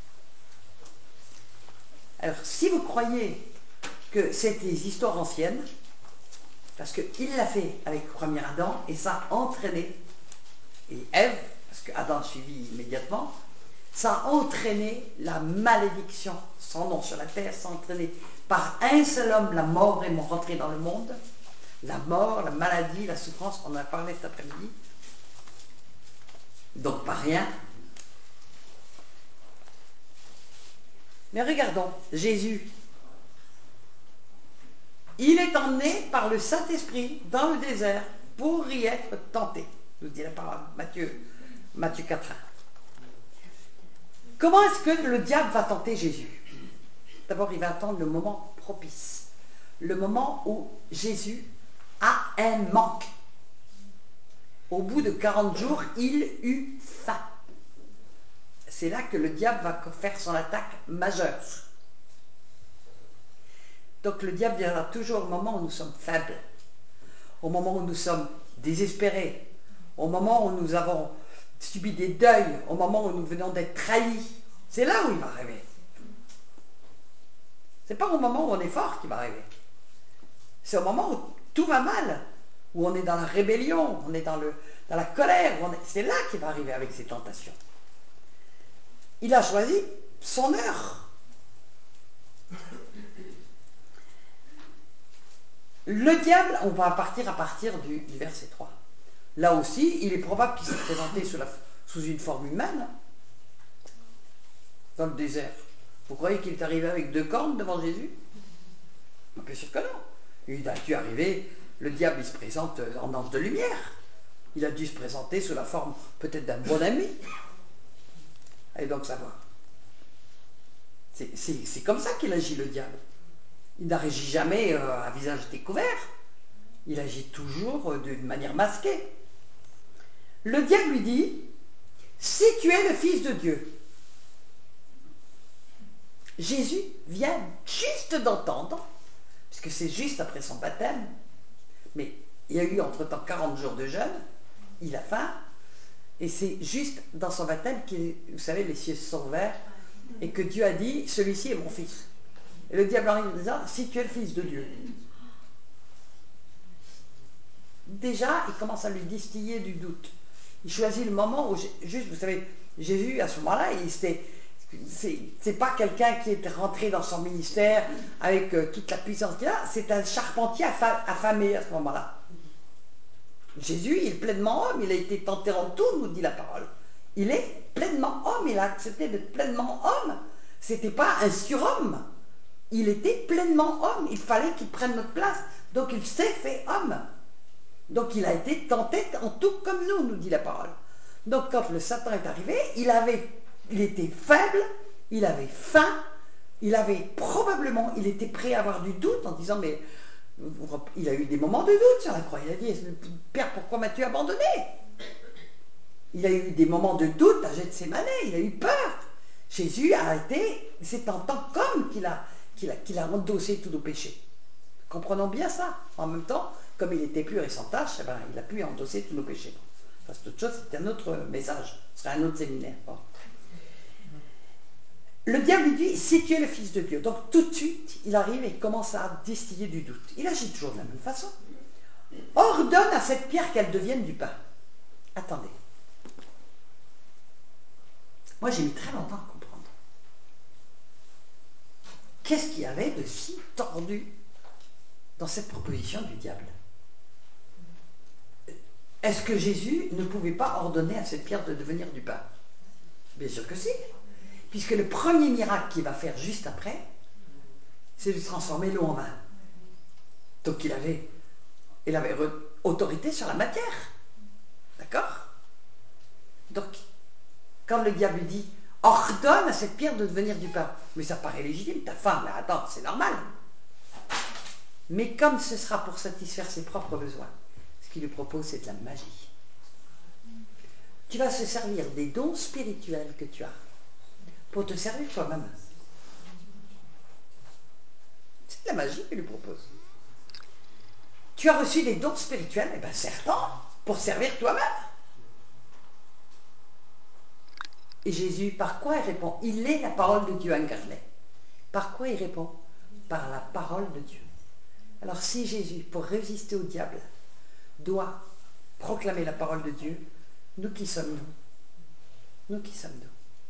Alors, si vous croyez que c'est des histoires anciennes, parce qu'il l'a fait avec le premier Adam, et ça a entraîné, et Ève, parce qu'Adam suivit immédiatement, ça a entraîné la malédiction, sans nom sur la terre, ça a entraîné par un seul homme la mort est rentrée dans le monde, la mort, la maladie, la souffrance, on en a parlé cet après-midi, donc pas rien. Mais regardons, Jésus, il est emmené par le Saint-Esprit dans le désert pour y être tenté, nous dit la parole, Matthieu 4. Comment est-ce que le diable va tenter Jésus? D'abord, il va attendre le moment propice, le moment où Jésus a un manque. Au bout de 40 jours, il eut faim. C'est là que le diable va faire son attaque majeure. Donc le diable viendra toujours au moment où nous sommes faibles, au moment où nous sommes désespérés, au moment où nous avons subi des deuils, au moment où nous venons d'être trahis. C'est là où il va arriver. C'est pas au moment où on est fort qu'il va arriver. C'est au moment où tout va mal, où on est dans la rébellion, on est dans la colère. C'est là qu'il va arriver avec ses tentations. Il a choisi son heure. Le diable, on va partir à partir du verset 3. Là aussi, il est probable qu'il s'est présenté sous une forme humaine. dans le désert. Vous croyez qu'il est arrivé avec 2 cornes devant Jésus? Bien sûr que non. Il a dû arriver, le diable il se présente en ange de lumière. Il a dû se présenter sous la forme peut-être d'un bon ami. Allez donc savoir. C'est comme ça qu'il agit le diable. Il n'agit jamais à visage découvert. Il agit toujours d'une manière masquée. Le diable lui dit, si tu es le Fils de Dieu. Jésus vient juste d'entendre, puisque c'est juste après son baptême, mais il y a eu entre-temps 40 jours de jeûne, il a faim, et c'est juste dans son baptême que, vous savez, les cieux se sont ouverts, et que Dieu a dit, celui-ci est mon fils. Et le diable arrive en disant, si tu es le Fils de Dieu. Déjà, il commence à lui distiller du doute. Il choisit le moment où, juste, vous savez, Jésus, à ce moment-là, c'est pas quelqu'un qui est rentré dans son ministère avec toute la puissance qu'il a, c'est un charpentier affamé à ce moment-là. Jésus, il est pleinement homme, il a été tenté en tout, nous dit la parole. Il est pleinement homme, il a accepté d'être pleinement homme. C'était pas un surhomme. Il était pleinement homme, il fallait qu'il prenne notre place. Donc il s'est fait homme. Donc il a été tenté en tout comme nous dit la parole. Donc quand le Satan est arrivé, il était faible, il avait faim, il était prêt à avoir du doute en disant, mais il a eu des moments de doute sur la croix. Il a dit, Père, pourquoi m'as-tu abandonné? Il a eu des moments de doute à Gethsémané, il a eu peur. Jésus c'est en tant qu'homme qu'il a endossé tous nos péchés. Comprenons bien ça. En même temps, comme il était pur et sans tache, il a pu endosser tous nos péchés. Enfin, c'est autre chose, c'est un autre message, ce serait un autre séminaire. Bon. Le diable lui dit, si tu es le Fils de Dieu. Donc tout de suite, il arrive et il commence à distiller du doute. Il agit toujours de la même façon. Ordonne à cette pierre qu'elle devienne du pain. Attendez. Moi, j'ai mis très longtemps à comprendre. Qu'est-ce qu'il y avait de si tordu dans cette proposition du diable? Est-ce que Jésus ne pouvait pas ordonner à cette pierre de devenir du pain? Bien sûr que si. Puisque le premier miracle qu'il va faire juste après, c'est de transformer l'eau en vin. Donc il avait autorité sur la matière. D'accord? Donc, quand le diable lui dit, ordonne à cette pierre de devenir du pain, mais ça paraît légitime, ta faim, mais attends, c'est normal. Mais comme ce sera pour satisfaire ses propres besoins, ce qu'il lui propose, c'est de la magie. Tu vas se servir des dons spirituels que tu as pour te servir toi-même. C'est de la magie qu'il lui propose. Tu as reçu des dons spirituels, et bien certains, pour servir toi-même. Et Jésus, par quoi il répond? Il est la parole de Dieu incarnée. Par quoi il répond? Par la parole de Dieu. Alors si Jésus, pour résister au diable, doit proclamer la parole de Dieu, nous qui sommes-nous? Nous qui sommes-nous?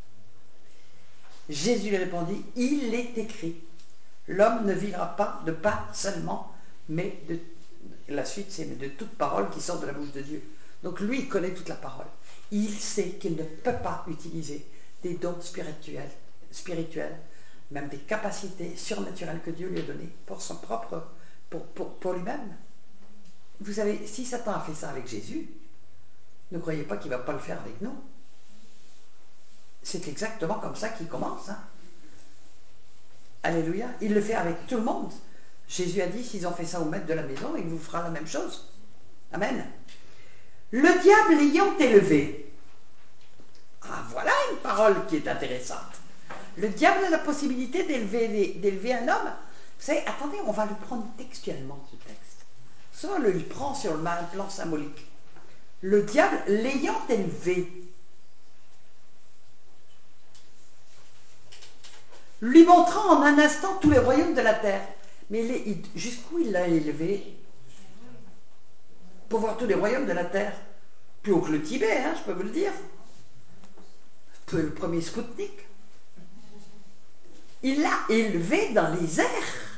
Jésus lui répondit, il est écrit, l'homme ne vivra pas de pain seulement, mais la suite c'est de toute parole qui sort de la bouche de Dieu. Donc lui, il connaît toute la parole. Il sait qu'il ne peut pas utiliser des dons spirituels, même des capacités surnaturelles que Dieu lui a données pour son propre, pour lui-même. Vous savez, si Satan a fait ça avec Jésus, ne croyez pas qu'il ne va pas le faire avec nous. C'est exactement comme ça qu'il commence. Hein. Alléluia. Il le fait avec tout le monde. Jésus a dit, s'ils ont fait ça au maître de la maison, il vous fera la même chose. Amen. Le diable l'ayant élevé. Ah, voilà une parole qui est intéressante. Le diable a la possibilité d'élever un homme. Vous savez, attendez, on va le prendre textuellement, ce texte. Ça, on le prend sur le plan symbolique. Le diable l'ayant élevé, lui montrant en un instant tous les royaumes de la terre. Mais jusqu'où il l'a élevé? Pour voir tous les royaumes de la terre. Plus haut que le Tibet, hein, je peux vous le dire. Le premier Spoutnik. Il l'a élevé dans les airs.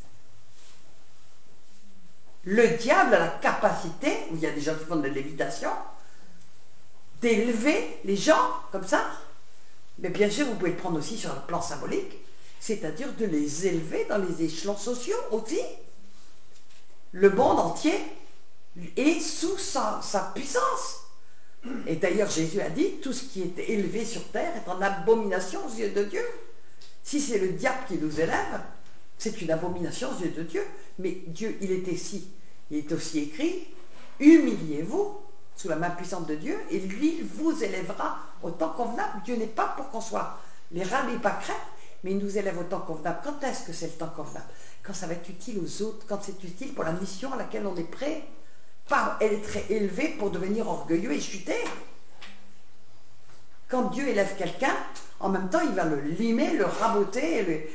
Le diable a la capacité, il y a des gens qui font de la lévitation, d'élever les gens comme ça. Mais bien sûr, vous pouvez le prendre aussi sur le plan symbolique, c'est-à-dire de les élever dans les échelons sociaux aussi. Le monde entier est sous sa puissance. Et d'ailleurs, Jésus a dit, tout ce qui est élevé sur terre est en abomination aux yeux de Dieu. Si c'est le diable qui nous élève, c'est une abomination aux yeux de Dieu. Mais Dieu, il est aussi écrit, humiliez-vous sous la main puissante de Dieu, et lui, il vous élèvera au temps convenable. Dieu n'est pas pour qu'on soit les rats et pas crêpes, mais il nous élève au temps convenable. Quand est-ce que c'est le temps convenable? Quand ça va être utile aux autres, quand c'est utile pour la mission à laquelle on est prêt. Pas être élevé pour devenir orgueilleux et chuter. Quand Dieu élève quelqu'un, en même temps, il va le limer, le raboter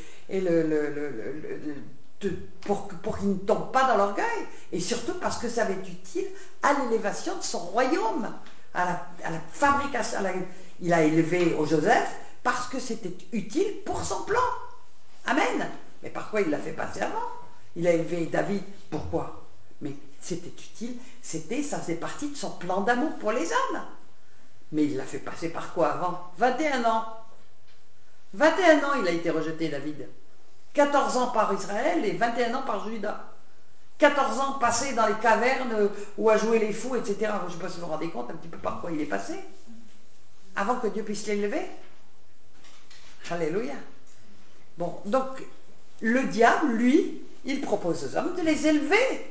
pour qu'il ne tombe pas dans l'orgueil. Et surtout parce que ça va être utile à l'élévation de son royaume, à la fabrication. Il a élevé au Joseph parce que c'était utile pour son plan. Amen. Mais par quoi il l'a fait passer avant? Il a élevé David. Pourquoi? Mais c'était utile, ça faisait partie de son plan d'amour pour les hommes. Mais il l'a fait passer par quoi avant? 21 ans. 21 ans il a été rejeté, David. 14 ans par Israël et 21 ans par Juda. 14 ans passés dans les cavernes ou à jouer les fous, etc. Je ne sais pas si vous vous rendez compte un petit peu par quoi il est passé. Avant que Dieu puisse l'élever. Alléluia. Bon, donc, le diable, lui, il propose aux hommes de les élever.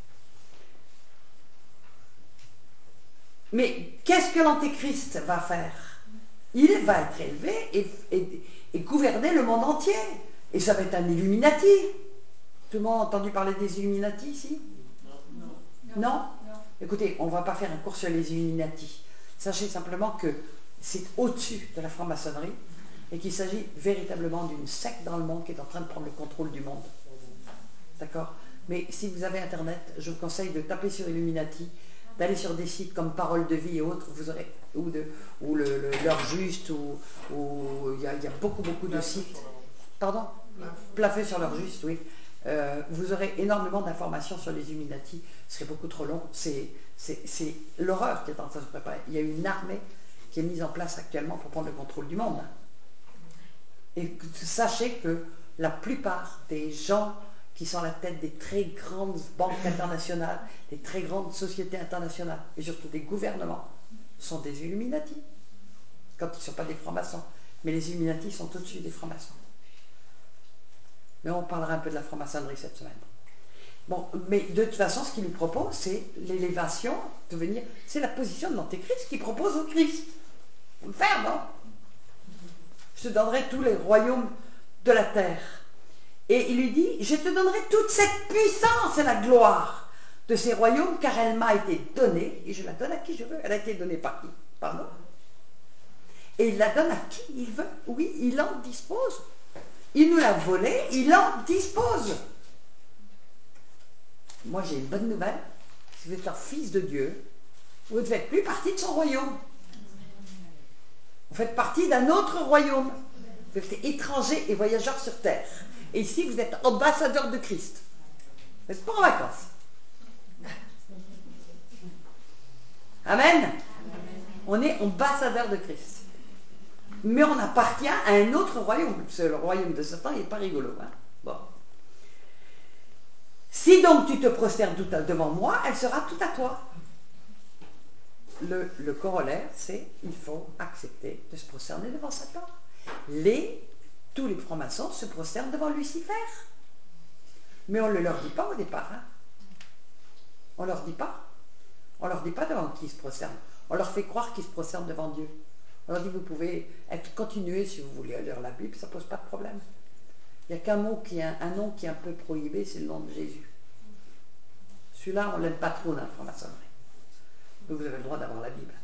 Mais qu'est-ce que l'Antéchrist va faire? Il va être élevé et gouverner le monde entier. Et ça va être un Illuminati. Tout le monde a entendu parler des Illuminati ici? Non. Écoutez, on ne va pas faire un cours sur les Illuminati. Sachez simplement que c'est au-dessus de la franc-maçonnerie et qu'il s'agit véritablement d'une secte dans le monde qui est en train de prendre le contrôle du monde. D'accord? Mais si vous avez Internet, je vous conseille de taper sur Illuminati, d'aller sur des sites comme Parole de Vie et autres, vous aurez, ou l'Heure Juste, ou il y a beaucoup de sites. Pardon? Plafé sur l'Heure Juste, oui. Vous aurez énormément d'informations sur les Illuminati. Ce serait beaucoup trop long. C'est l'horreur qui est en train de se préparer. Il y a une armée qui est mise en place actuellement pour prendre le contrôle du monde. Et sachez que la plupart des gens qui sont à la tête des très grandes banques internationales, des très grandes sociétés internationales, et surtout des gouvernements, sont des Illuminati, quand ils ne sont pas des francs-maçons. Mais les Illuminati sont au-dessus des francs-maçons. Mais on parlera un peu de la franc-maçonnerie cette semaine. Bon, mais de toute façon, ce qu'il nous propose, c'est l'élévation, c'est la position de l'Antéchrist qui propose au Christ. Faut le faire, non? Je te donnerai tous les royaumes de la terre. Et il lui dit, je te donnerai toute cette puissance et la gloire de ces royaumes, car elle m'a été donnée, et je la donne à qui je veux. Elle a été donnée par qui? Pardon? Et il la donne à qui il veut. Oui, il en dispose. Il nous l'a volée, il en dispose. Moi, j'ai une bonne nouvelle. Si vous êtes un fils de Dieu, vous ne faites plus partie de son royaume. Vous faites partie d'un autre royaume. Vous êtes étranger et voyageur sur terre. Et ici, vous êtes ambassadeur de Christ. Vous n'êtes pas en vacances. Amen. On est ambassadeur de Christ. Mais on appartient à un autre royaume. Parce que le royaume de Satan, il n'est pas rigolo. Hein? Bon. Si donc tu te prosternes devant moi, elle sera tout à toi. Le corollaire, c'est il faut accepter de se prosterner devant Satan. Tous les francs-maçons se prosternent devant Lucifer. Mais on ne leur dit pas au départ. Hein? On ne leur dit pas. On ne leur dit pas devant qui ils se prosternent. On leur fait croire qu'ils se prosternent devant Dieu. On leur dit vous pouvez continuer si vous voulez à lire la Bible, ça ne pose pas de problème. Il n'y a qu'un nom qui est un nom qui est un peu prohibé, c'est le nom de Jésus. Celui-là, on ne l'aime pas trop dans la franc-maçonnerie. Mais vous avez le droit d'avoir la Bible.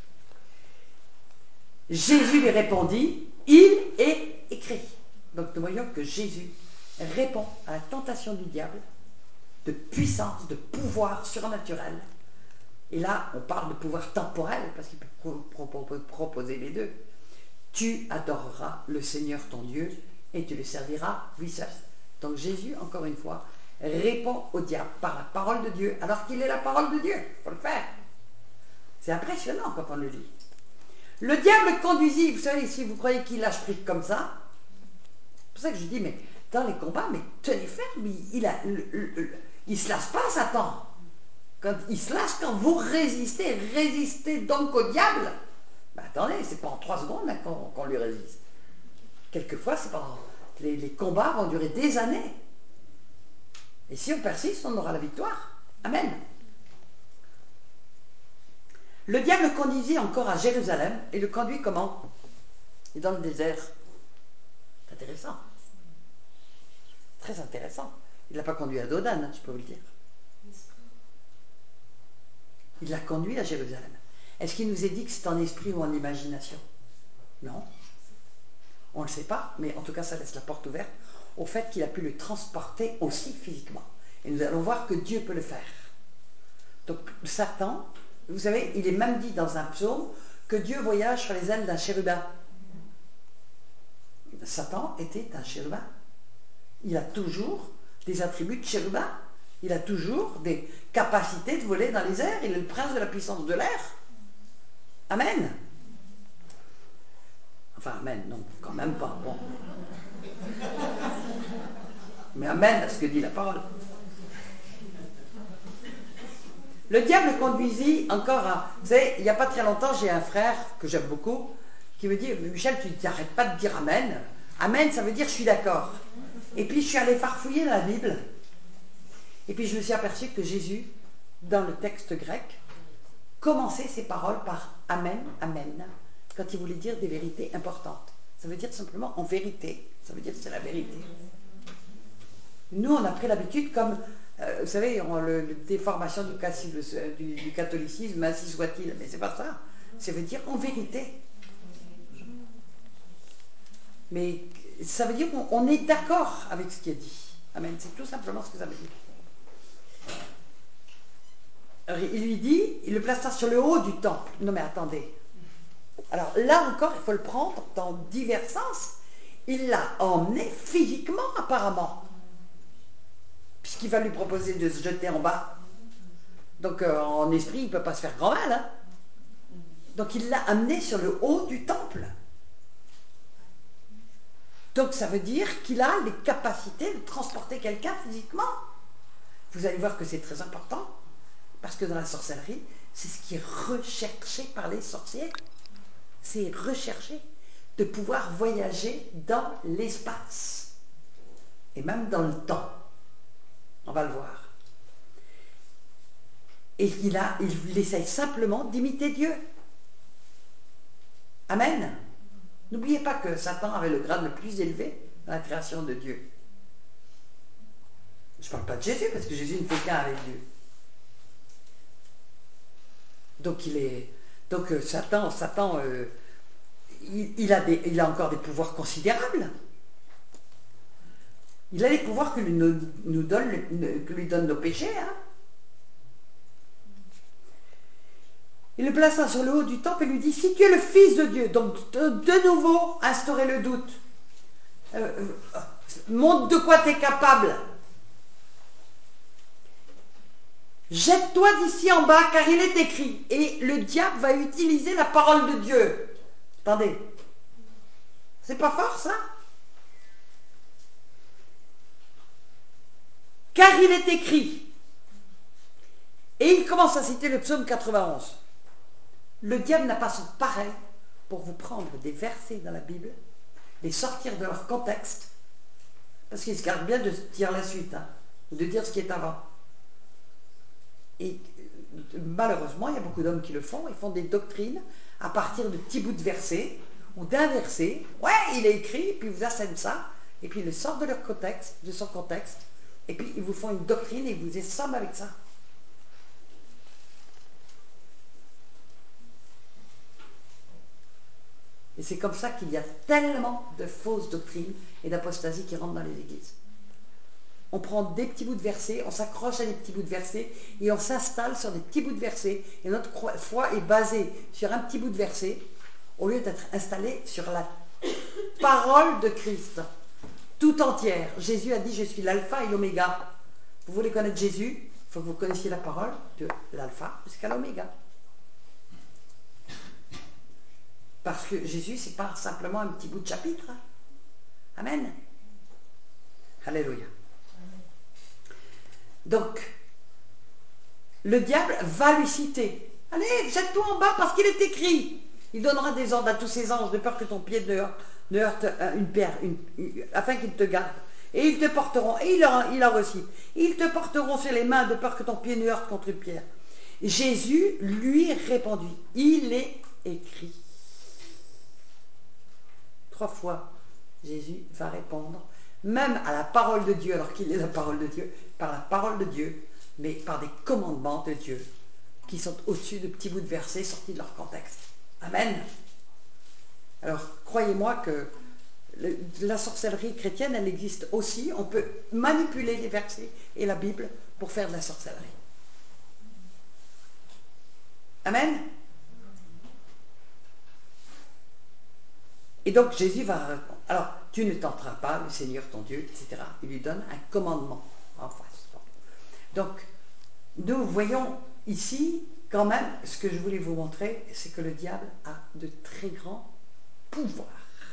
Jésus lui répondit, il est écrit. Donc nous voyons que Jésus répond à la tentation du diable de puissance, de pouvoir surnaturel. Et là, on parle de pouvoir temporel, parce qu'il peut proposer les deux. Tu adoreras le Seigneur ton Dieu et tu le serviras lui seul. Donc Jésus, encore une fois, répond au diable par la parole de Dieu, alors qu'il est la parole de Dieu. Il faut le faire. C'est impressionnant quand on le lit. Le diable conduisit, vous savez, si vous croyez qu'il lâche prise comme ça, c'est pour ça que je dis, mais dans les combats, mais tenez ferme, il se lâche pas, Satan. Quand il se lâche, quand vous résistez donc au diable, ben attendez, c'est pas en 3 secondes hein, qu'on lui résiste. Quelquefois, c'est pendant les combats vont durer des années. Et si on persiste, on aura la victoire. Amen. Le diable le conduisit encore à Jérusalem et le conduit comment? Il est dans le désert. C'est intéressant. Très intéressant. Il ne l'a pas conduit à Dodan, hein, je peux vous le dire. Il l'a conduit à Jérusalem. Est-ce qu'il nous est dit que c'est en esprit ou en imagination? Non. On ne le sait pas, mais en tout cas, ça laisse la porte ouverte au fait qu'il a pu le transporter aussi physiquement. Et nous allons voir que Dieu peut le faire. Donc, Satan, vous savez, il est même dit dans un psaume que Dieu voyage sur les ailes d'un chérubin. Satan était un chérubin. Il a toujours des attributs de chérubin. Il a toujours des capacités de voler dans les airs. Il est le prince de la puissance de l'air. Amen. Enfin, amen, non, quand même pas. Bon. Mais amen à ce que dit la parole. Le diable conduisit encore à... Vous savez, il n'y a pas très longtemps, j'ai un frère que j'aime beaucoup qui me dit, Michel, tu n'arrêtes pas de dire amen. Amen, ça veut dire je suis d'accord. Et puis je suis allé farfouiller dans la Bible. Et puis je me suis aperçu que Jésus, dans le texte grec, commençait ses paroles par amen, amen, quand il voulait dire des vérités importantes. Ça veut dire simplement en vérité. Ça veut dire que c'est la vérité. Nous, on a pris l'habitude comme... vous savez, la déformation du catholicisme, ainsi soit-il, mais c'est pas ça. Ça veut dire en vérité. Mais ça veut dire qu'on est d'accord avec ce qui est dit. Amen. C'est tout simplement ce que ça veut dire. Alors, il lui dit, il le plaça sur le haut du temple. Non mais attendez. Alors là encore, il faut le prendre dans divers sens. Il l'a emmené physiquement apparemment. Puisqu'il va lui proposer de se jeter en bas. Donc en esprit, il ne peut pas se faire grand mal. Hein. Donc il l'a amené sur le haut du temple. Donc ça veut dire qu'il a les capacités de transporter quelqu'un physiquement. Vous allez voir que c'est très important, parce que dans la sorcellerie, c'est ce qui est recherché par les sorciers. C'est recherché de pouvoir voyager dans l'espace, et même dans le temps. On va le voir. Et il essaye simplement d'imiter Dieu. Amen. N'oubliez pas que Satan avait le grade le plus élevé dans la création de Dieu. Je ne parle pas de Jésus, parce que Jésus ne fait qu'un avec Dieu. Donc Satan, il a encore des pouvoirs considérables. Il a les pouvoirs que lui donnent nos péchés. Hein. Il le plaça sur le haut du temple et lui dit, si tu es le Fils de Dieu, donc de nouveau instaurer le doute. Montre de quoi tu es capable. Jette-toi d'ici en bas, car il est écrit. Et le diable va utiliser la parole de Dieu. Attendez. C'est pas fort, ça? Car il est écrit. Et il commence à citer le psaume 91. Le diable n'a pas son pareil pour vous prendre des versets dans la Bible, les sortir de leur contexte, parce qu'il se garde bien de dire la suite, hein, de dire ce qui est avant. Et malheureusement, il y a beaucoup d'hommes qui le font, ils font des doctrines à partir de petits bouts de versets, ou d'un verset, ouais, il est écrit, puis ils vous assènent ça, et puis ils le sortent de leur contexte, de son contexte, et puis ils vous font une doctrine et ils vous assomment avec ça. Et c'est comme ça qu'il y a tellement de fausses doctrines et d'apostasies qui rentrent dans les églises. On prend des petits bouts de versets, on s'accroche à des petits bouts de versets et on s'installe sur des petits bouts de versets. Et notre foi est basée sur un petit bout de verset au lieu d'être installée sur la parole de Christ tout entière. Jésus a dit, je suis l'alpha et l'oméga. Vous voulez connaître Jésus? Il faut que vous connaissiez la parole de l'alpha jusqu'à l'oméga. Parce que Jésus, c'est pas simplement un petit bout de chapitre. Amen. Alléluia. Donc, le diable va lui citer. Allez, jette-toi en bas parce qu'il est écrit. Il donnera des ordres à tous ses anges de peur que ton pied ne heurte une pierre, afin qu'ils te gardent. Et ils te porteront, et il a aussi, ils te porteront sur les mains de peur que ton pied ne heurte contre une pierre. Jésus lui répondit, il est écrit. 3 fois, Jésus va répondre, même à la parole de Dieu, alors qu'il est la parole de Dieu, par la parole de Dieu, mais par des commandements de Dieu, qui sont au-dessus de petits bouts de versets sortis de leur contexte. Amen. Alors, croyez-moi que la sorcellerie chrétienne, elle existe aussi. On peut manipuler les versets et la Bible pour faire de la sorcellerie. Amen. Et donc Jésus va répondre. Alors, tu ne tenteras pas le Seigneur ton Dieu, etc. Il lui donne un commandement en face. Donc, nous voyons ici, quand même, ce que je voulais vous montrer, c'est que le diable a de très grands pouvoirs.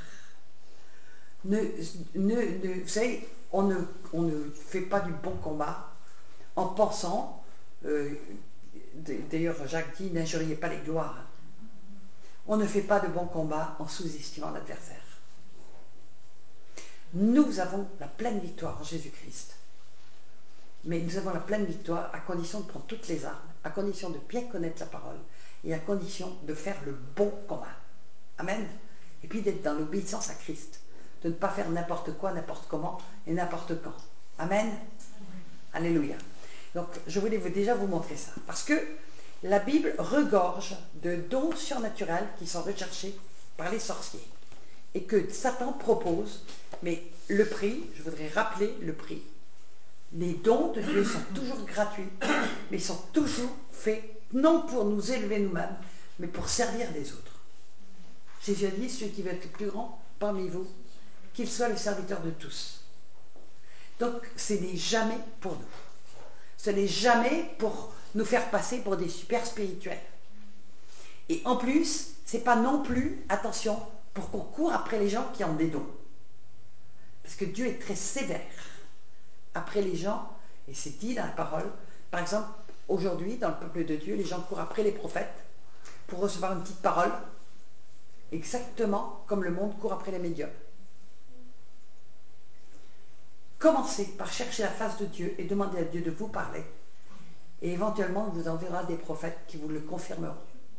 Vous savez, on ne fait pas du bon combat en pensant, d'ailleurs Jacques dit, n'injuriez pas les gloires. On ne fait pas de bon combat en sous-estimant l'adversaire. Nous avons la pleine victoire en Jésus-Christ. Mais nous avons la pleine victoire à condition de prendre toutes les armes, à condition de bien connaître la parole et à condition de faire le bon combat. Amen. Et puis d'être dans l'obéissance à Christ. De ne pas faire n'importe quoi, n'importe comment et n'importe quand. Amen. Alléluia. Donc, je voulais déjà vous montrer ça. Parce que la Bible regorge de dons surnaturels qui sont recherchés par les sorciers. Et que Satan propose, mais le prix, je voudrais rappeler le prix. Les dons de Dieu sont toujours gratuits, mais ils sont toujours faits, non pour nous élever nous-mêmes, mais pour servir les autres. Jésus a dit, celui qui veut être le plus grand parmi vous, qu'il soit le serviteur de tous. Donc, ce n'est jamais pour nous. Ce n'est jamais pour nous faire passer pour des super spirituels. Et en plus, ce n'est pas non plus, attention, pour qu'on court après les gens qui ont des dons. Parce que Dieu est très sévère après les gens, et c'est dit dans la parole. Par exemple, aujourd'hui, dans le peuple de Dieu, les gens courent après les prophètes pour recevoir une petite parole, exactement comme le monde court après les médiums. Commencez par chercher la face de Dieu et demandez à Dieu de vous parler. Et éventuellement, il vous enverra des prophètes qui vous le confirmeront.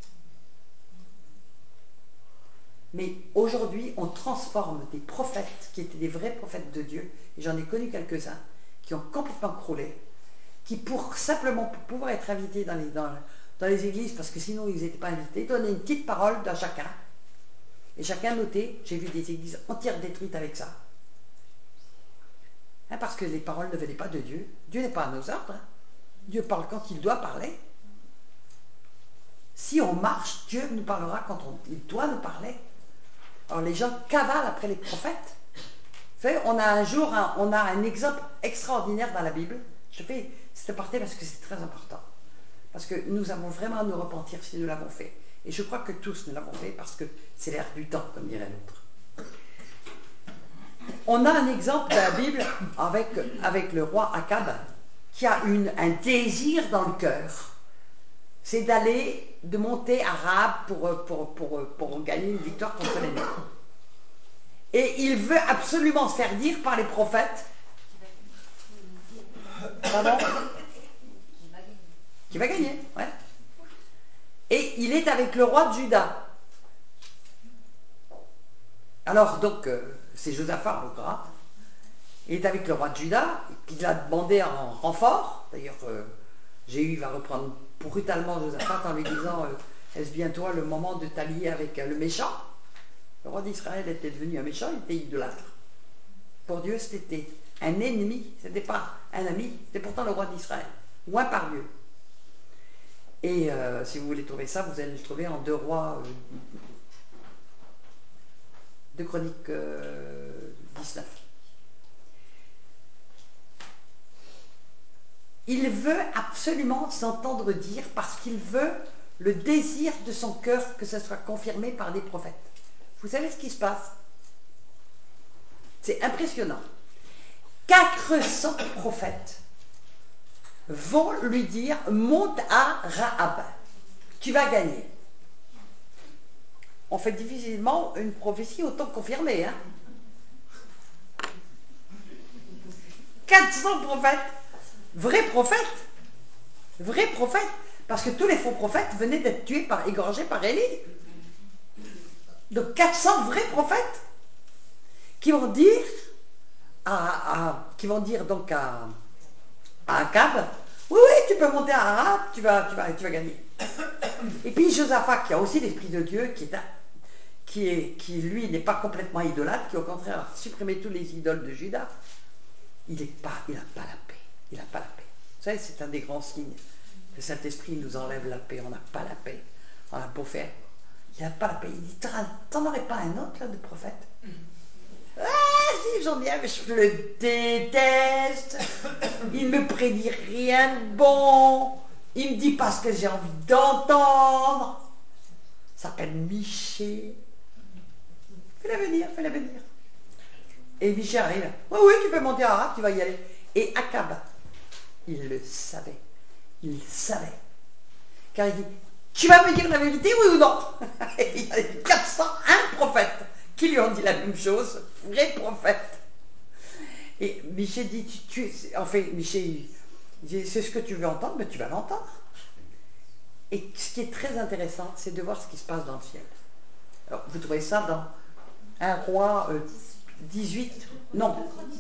Mais aujourd'hui, on transforme des prophètes qui étaient des vrais prophètes de Dieu, et j'en ai connu quelques-uns, qui ont complètement croulé, qui simplement pour pouvoir être invités dans les églises, parce que sinon ils n'étaient pas invités, donnaient une petite parole dans chacun. Et chacun notait, j'ai vu des églises entières détruites avec ça. Parce que les paroles ne venaient pas de Dieu. Dieu n'est pas à nos ordres. Dieu parle quand il doit parler. Si on marche, Dieu nous parlera quand il doit nous parler. Alors les gens cavalent après les prophètes. Vous savez, on a un exemple extraordinaire dans la Bible. Je fais cet aparté parce que c'est très important. Parce que nous avons vraiment à nous repentir si nous l'avons fait. Et je crois que tous nous l'avons fait parce que c'est l'air du temps, comme dirait l'autre. On a un exemple de la Bible avec le roi Akab qui a un désir dans le cœur. C'est de monter à Rahab pour gagner une victoire contre l'ennemi. Et il veut absolument se faire dire par les prophètes qui va gagner. Ouais. Et il est avec le roi de Juda. Alors donc, c'est Josaphat le grand. Il est avec le roi de Juda, il a demandé en renfort. D'ailleurs, Jéhu va reprendre brutalement Josaphat en lui disant est-ce bien toi le moment de t'allier avec le méchant? Le roi d'Israël était devenu un méchant, il était idolâtre. Pour Dieu, c'était un ennemi, ce n'était pas un ami, c'était pourtant le roi d'Israël, loin par Dieu. Et si vous voulez trouver ça, vous allez le trouver en 2 Rois, 2 Chroniques 19. Il veut absolument s'entendre dire parce qu'il veut le désir de son cœur que ça soit confirmé par des prophètes. Vous savez ce qui se passe? C'est impressionnant. 400 prophètes vont lui dire « Monte à Rahab, tu vas gagner ». On fait difficilement une prophétie autant confirmée. 400 prophètes, vrais prophètes, parce que tous les faux prophètes venaient d'être tués égorgés par Élie. Donc 400 vrais prophètes qui vont dire donc à Akab, oui, tu peux monter à Arab, tu vas gagner. Et puis Josaphat, qui a aussi l'Esprit de Dieu, qui lui n'est pas complètement idolâtre, qui au contraire a supprimé tous les idoles de Juda, il n'a pas la paix. Il n'a pas la paix. Vous savez, c'est un des grands signes. Le Saint-Esprit nous enlève la paix. On n'a pas la paix. On a beau faire. Il n'a pas la paix. Il dit, t'en aurais pas un autre là de prophète? Ah, si, j'en ai un, mais je le déteste. Il ne me prédit rien de bon. Il me dit pas ce que j'ai envie d'entendre. Ça s'appelle Michée. Fais-la venir. Et Michée arrive. Oui, tu peux monter à Arab, tu vas y aller. Et Akab, il le savait. Car il dit, tu vas me dire la vérité, oui ou non? Et il y a 401 prophètes qui lui ont dit la même chose, vrais prophètes. Et Michée dit, Michée dit, c'est ce que tu veux entendre, mais tu vas l'entendre. Et ce qui est très intéressant, c'est de voir ce qui se passe dans le ciel. Alors, vous trouvez ça dans 1 Roi 18? Non.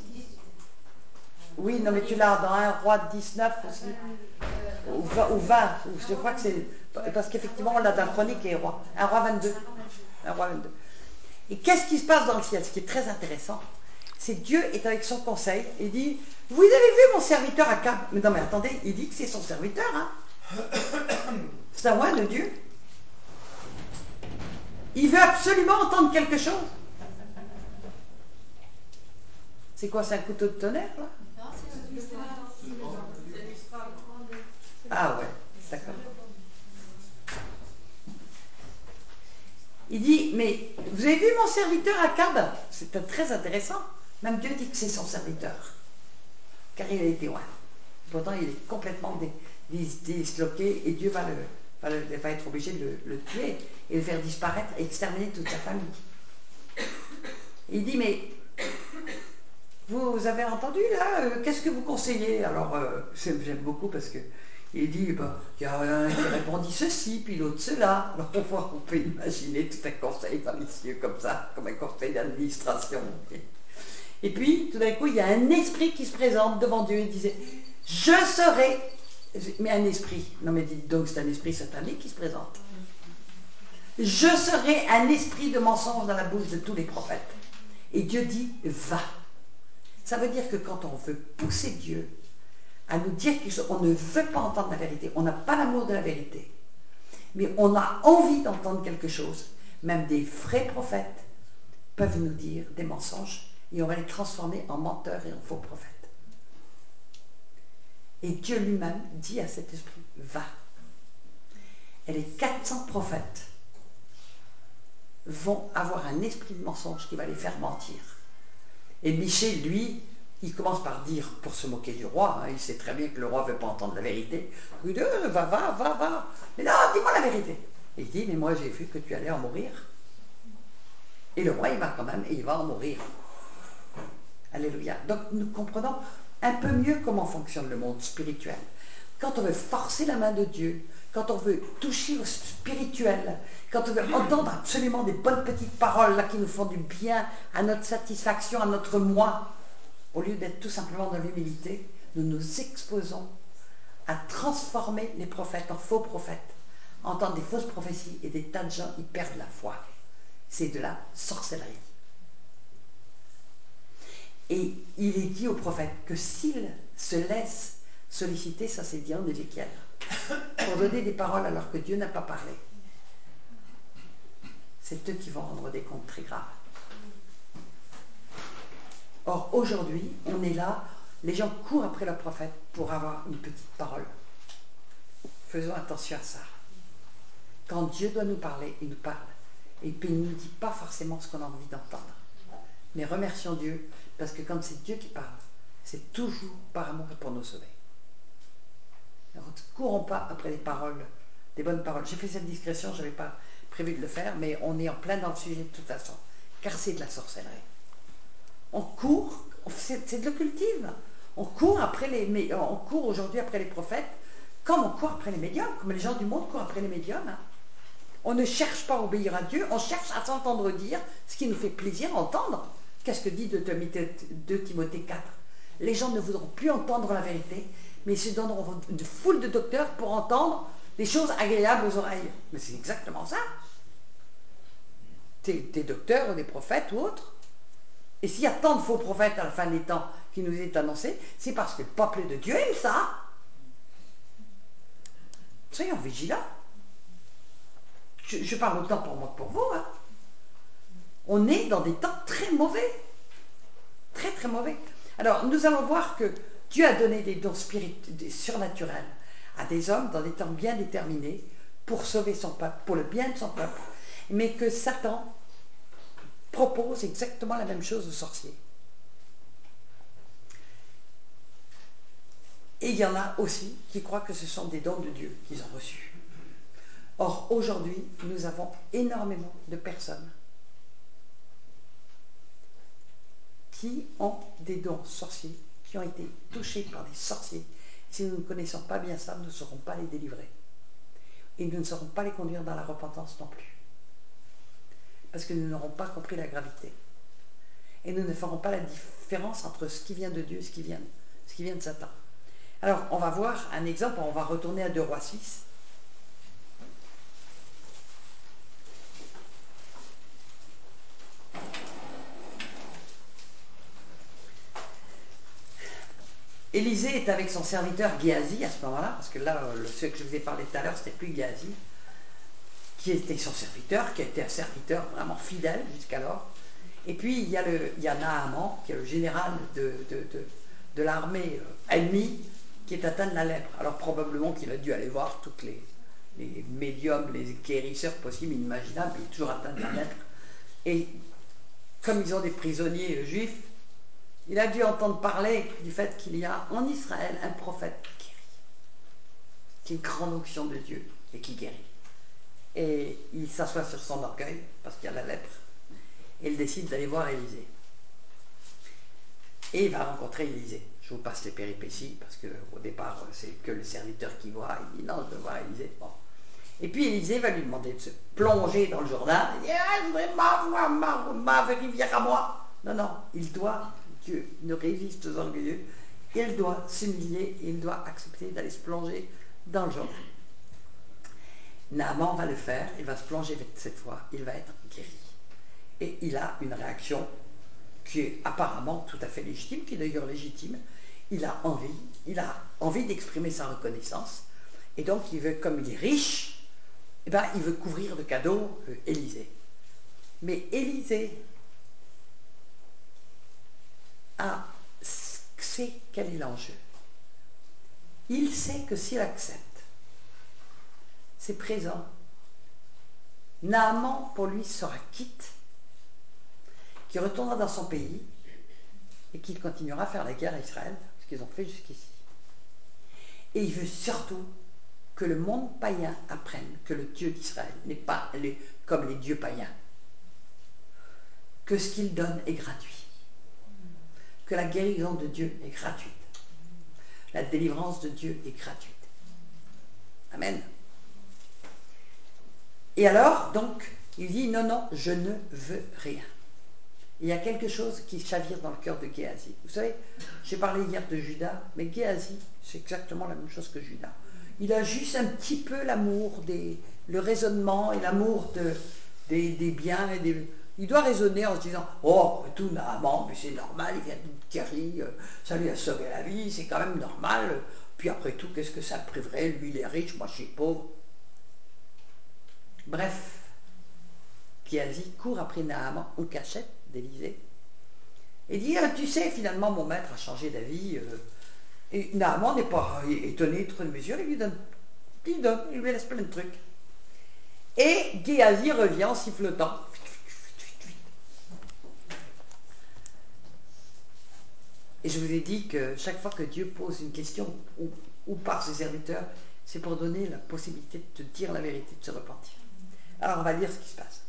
Oui, non, mais tu l'as dans 1 Roi 19 aussi. Ou 20. Je crois que c'est... Parce qu'effectivement, on l'a dans Chronique et Roi. 1 Roi 22. 1 Roi 22. Et qu'est-ce qui se passe dans le ciel? Ce qui est très intéressant, c'est Dieu est avec son conseil et dit, vous avez vu mon serviteur Akab? Mais non, mais attendez, il dit que c'est son serviteur. C'est un roi de Dieu. Il veut absolument entendre quelque chose. C'est quoi, c'est un couteau de tonnerre, là? Ah ouais, d'accord. Il dit, mais vous avez vu mon serviteur Akab? C'est très intéressant. Même Dieu dit que c'est son serviteur. Car il a été loin. Pourtant, il est complètement disloqué et Dieu va être obligé de le tuer et le faire disparaître et exterminer toute sa famille. Et il dit, mais vous avez entendu là, qu'est-ce que vous conseillez? Alors, j'aime beaucoup parce que il dit, il y a un qui répondit ceci, puis l'autre cela. Alors, on peut imaginer tout un conseil malicieux comme ça, comme un conseil d'administration. Et puis, tout d'un coup, il y a un esprit qui se présente devant Dieu et disait, je serai... Mais un esprit, non mais dites donc, c'est un esprit satanique qui se présente. Je serai un esprit de mensonge dans la bouche de tous les prophètes. Et Dieu dit, va. Ça veut dire que quand on veut pousser Dieu à nous dire quelque chose, on ne veut pas entendre la vérité, on n'a pas l'amour de la vérité, mais on a envie d'entendre quelque chose, même des vrais prophètes peuvent nous dire des mensonges et on va les transformer en menteurs et en faux prophètes. Et Dieu lui-même dit à cet esprit, va. Et les 400 prophètes vont avoir un esprit de mensonge qui va les faire mentir. Et Michée, lui, il commence par dire, pour se moquer du roi, il sait très bien que le roi ne veut pas entendre la vérité, il dit, va, mais non, dis-moi la vérité. Et il dit, mais moi j'ai vu que tu allais en mourir. Et le roi, il va quand même, et il va en mourir. Alléluia. Donc nous comprenons un peu mieux comment fonctionne le monde spirituel. Quand on veut forcer la main de Dieu, quand on veut toucher au spirituel, quand on veut entendre absolument des bonnes petites paroles là, qui nous font du bien à notre satisfaction, à notre moi, au lieu d'être tout simplement dans l'humilité, nous nous exposons à transformer les prophètes en faux prophètes, entendre des fausses prophéties et des tas de gens y perdent la foi. C'est de la sorcellerie. Et il est dit au prophète que s'il se laisse solliciter, ça c'est dit en Ézéchiel, pour donner des paroles alors que Dieu n'a pas parlé, c'est eux qui vont rendre des comptes très graves. Or, aujourd'hui, on est là, les gens courent après le prophète pour avoir une petite parole. Faisons attention à ça. Quand Dieu doit nous parler, il nous parle. Et puis il ne nous dit pas forcément ce qu'on a envie d'entendre. Mais remercions Dieu, parce que quand c'est Dieu qui parle, c'est toujours par amour et pour nous sauver. Alors, ne courons pas après les paroles, des bonnes paroles. J'ai fait cette discrétion, je n'avais pas prévu de le faire, mais on est en plein dans le sujet de toute façon. Car c'est de la sorcellerie. On court, c'est de l'occultisme. On court aujourd'hui après les prophètes, comme on court après les médiums, comme les gens du monde courent après les médiums. Hein. On ne cherche pas à obéir à Dieu, on cherche à s'entendre dire ce qui nous fait plaisir à entendre. Qu'est-ce que dit 2 Timothée 4 ? Les gens ne voudront plus entendre la vérité, mais ils se donneront une foule de docteurs pour entendre des choses agréables aux oreilles. Mais c'est exactement ça. Des docteurs ou des prophètes ou autres. Et s'il y a tant de faux prophètes à la fin des temps qui nous est annoncé, c'est parce que le peuple de Dieu aime ça. Soyons vigilants. Je parle autant pour moi que pour vous. Hein. On est dans des temps très mauvais. Très très mauvais. Alors nous allons voir que Dieu a donné des dons surnaturels à des hommes dans des temps bien déterminés pour sauver son peuple, pour le bien de son peuple, mais que Satan propose exactement la même chose aux sorciers. Et il y en a aussi qui croient que ce sont des dons de Dieu qu'ils ont reçus. Or, aujourd'hui, nous avons énormément de personnes qui ont des dons sorciers, qui ont été touchés par des sorciers. Si nous ne connaissons pas bien ça, nous ne saurons pas les délivrer. Et nous ne saurons pas les conduire dans la repentance non plus. Parce que nous n'aurons pas compris la gravité. Et nous ne ferons pas la différence entre ce qui vient de Dieu et ce qui vient de Satan. Alors, on va voir un exemple, on va retourner à 2 Rois 6. Élisée est avec son serviteur Géasi à ce moment-là, parce que là, ce que je vous ai parlé tout à l'heure, c'était plus Géasi, qui était son serviteur, qui a été un serviteur vraiment fidèle jusqu'alors. Et puis, il y a Naaman, qui est le général de l'armée ennemie, qui est atteint de la lèpre. Alors, probablement qu'il a dû aller voir toutes les médiums, les guérisseurs possibles, inimaginables, mais il est toujours atteint de la lèpre. Et comme ils ont des prisonniers juifs, il a dû entendre parler du fait qu'il y a en Israël un prophète qui guérit, qui est une grande onction de Dieu et qui guérit. Et il s'assoit sur son orgueil, parce qu'il y a la lèpre, et il décide d'aller voir Élisée. Et il va rencontrer Élisée. Je vous passe les péripéties, parce qu'au départ, c'est que le serviteur qui voit. Il dit non, je veux voir Élisée. Bon. Et puis Élisée va lui demander de se plonger dans le Jourdain. Il dit je voudrais ma rivière à moi. Non, non, Dieu ne résiste aux orgueilleux. Il doit s'humilier et il doit accepter d'aller se plonger dans le Jourdain. Naaman va le faire, il va se plonger cette fois, il va être guéri. Et il a une réaction qui est apparemment tout à fait légitime, qui est d'ailleurs légitime. Il a envie d'exprimer sa reconnaissance. Et donc, il veut, comme il est riche, eh ben, il veut couvrir de cadeaux Élisée. Mais Élisée sait quel est l'enjeu. Il sait que s'il accepte, c'est présent. Naaman, pour lui, sera quitte, qui retournera dans son pays et qu'il continuera à faire la guerre à Israël, ce qu'ils ont fait jusqu'ici. Et il veut surtout que le monde païen apprenne que le Dieu d'Israël n'est pas comme les dieux païens, que ce qu'il donne est gratuit, que la guérison de Dieu est gratuite, la délivrance de Dieu est gratuite. Amen. Et alors, donc, il dit non, non, je ne veux rien. Il y a quelque chose qui chavire dans le cœur de Géasi. Vous savez, j'ai parlé hier de Judas, mais Géasi, c'est exactement la même chose que Judas. Il a juste un petit peu l'amour, le raisonnement et l'amour des biens. Il doit raisonner en se disant « Oh, tout Naaman, mais c'est normal, il vient d'une guérie, ça lui a sauvé la vie, c'est quand même normal. Puis après tout, qu'est-ce que ça le priverait? Lui, il est riche, moi, je suis pauvre. » Bref, Géasi court après Naaman en cachette d'Élisée et dit tu sais, finalement mon maître a changé d'avis. Et Naaman n'est pas étonné, trop de mesure, il lui laisse plein de trucs. Et Géasi revient en sifflotant. Et je vous ai dit que chaque fois que Dieu pose une question, ou par ses serviteurs, c'est pour donner la possibilité de dire la vérité, de se repentir. Alors on va lire ce qui se passe.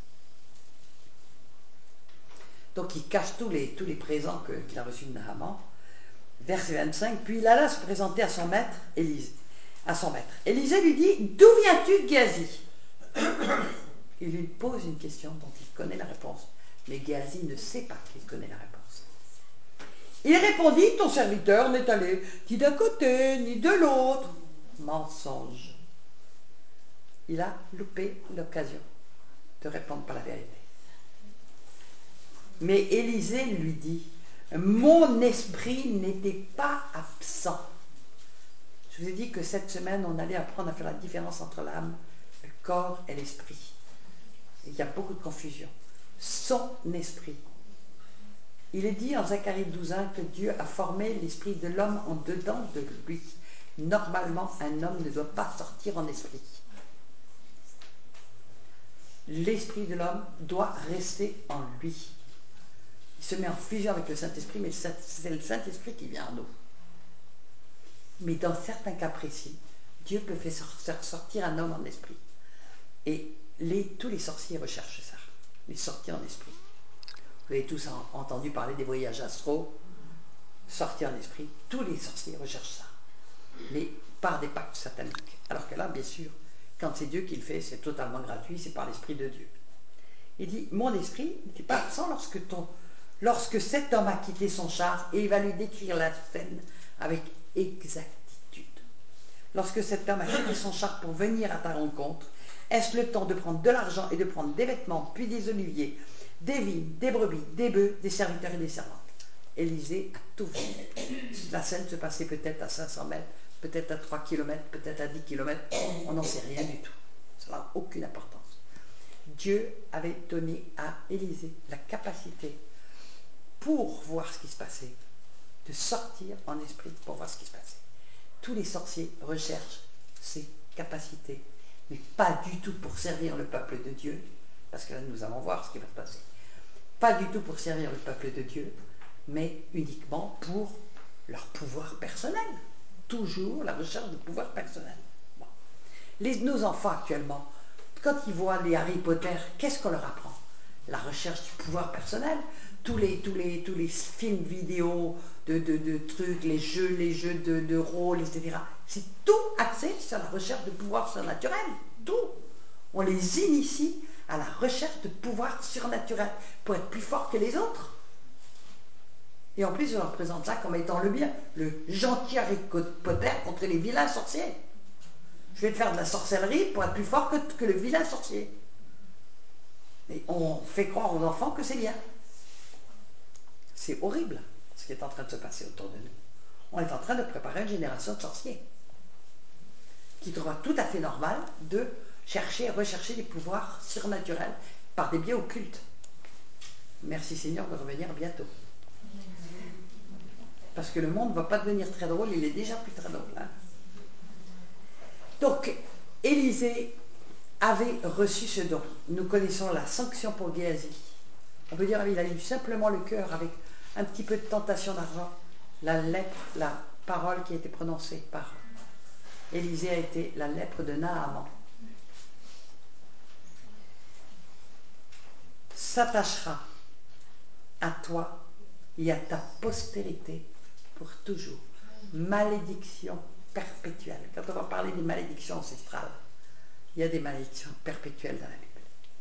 Donc il cache tous les présents qu'il a reçus de Naaman. Verset 25, puis il alla se présenter à son maître, Élisée. Élisée lui dit, d'où viens-tu, Géasi? Il lui pose une question dont il connaît la réponse, mais Géasi ne sait pas qu'il connaît la réponse. Il répondit, ton serviteur n'est allé ni d'un côté ni de l'autre. Mensonge. Il a loupé l'occasion de répondre par la vérité. Mais Élisée lui dit, mon esprit n'était pas absent. Je vous ai dit que cette semaine, on allait apprendre à faire la différence entre l'âme, le corps et l'esprit. Il y a beaucoup de confusion. Son esprit. Il est dit en Zacharie 12:1 que Dieu a formé l'esprit de l'homme en dedans de lui. Normalement, un homme ne doit pas sortir en esprit. L'esprit de l'homme doit rester en lui. Il se met en fusion avec le Saint-Esprit, mais c'est le Saint-Esprit qui vient en nous. Mais dans certains cas précis, Dieu peut faire sortir un homme en esprit. Et tous les sorciers recherchent ça, les sortir en esprit. Vous avez tous entendu parler des voyages astraux, sortir en esprit. Tous les sorciers recherchent ça, mais par des pactes sataniques. Alors que là, bien sûr, quand c'est Dieu qui le fait, c'est totalement gratuit, c'est par l'Esprit de Dieu. Il dit, mon esprit n'était pas absent lorsque cet homme a quitté son char, et il va lui décrire la scène avec exactitude. Lorsque cet homme a quitté son char pour venir à ta rencontre, est-ce le temps de prendre de l'argent et de prendre des vêtements, puis des oliviers, des vignes, des brebis, des bœufs, des serviteurs et des servantes? Élisée a tout vu. La scène se passait peut-être à 500 mètres, peut-être à 3 km, peut-être à 10 km, on n'en sait rien du tout. Ça n'a aucune importance. Dieu avait donné à Élisée la capacité, pour voir ce qui se passait, de sortir en esprit pour voir ce qui se passait. Tous les sorciers recherchent ces capacités, mais pas du tout pour servir le peuple de Dieu, parce que là nous allons voir ce qui va se passer. Pas du tout pour servir le peuple de Dieu, mais uniquement pour leur pouvoir personnel. Toujours la recherche de pouvoir personnel. Bon. Nos enfants actuellement, quand ils voient les Harry Potter, qu'est-ce qu'on leur apprend? La recherche du pouvoir personnel. Tous les films vidéo de trucs, les jeux de rôle, etc. C'est tout axé sur la recherche de pouvoir surnaturel. Tout. On les initie à la recherche de pouvoir surnaturel pour être plus fort que les autres. Et en plus, on leur présente ça comme étant le bien, le gentil Harry Potter contre les vilains sorciers. Je vais te faire de la sorcellerie pour être plus fort que le vilain sorcier. Et on fait croire aux enfants que c'est bien. C'est horrible ce qui est en train de se passer autour de nous. On est en train de préparer une génération de sorciers qui trouvera tout à fait normal de rechercher des pouvoirs surnaturels par des biais occultes. Merci Seigneur de revenir bientôt. Parce que le monde ne va pas devenir très drôle, il est déjà plus très drôle. Hein. Donc, Élisée avait reçu ce don. Nous connaissons la sanction pour Géasi. On peut dire qu'il a eu simplement le cœur avec un petit peu de tentation d'argent. La parole qui a été prononcée par Élisée a été la lèpre de Naaman. S'attachera à toi et à ta postérité pour toujours. Malédiction perpétuelle. Quand on va parler des malédictions ancestrales, il y a des malédictions perpétuelles dans la Bible.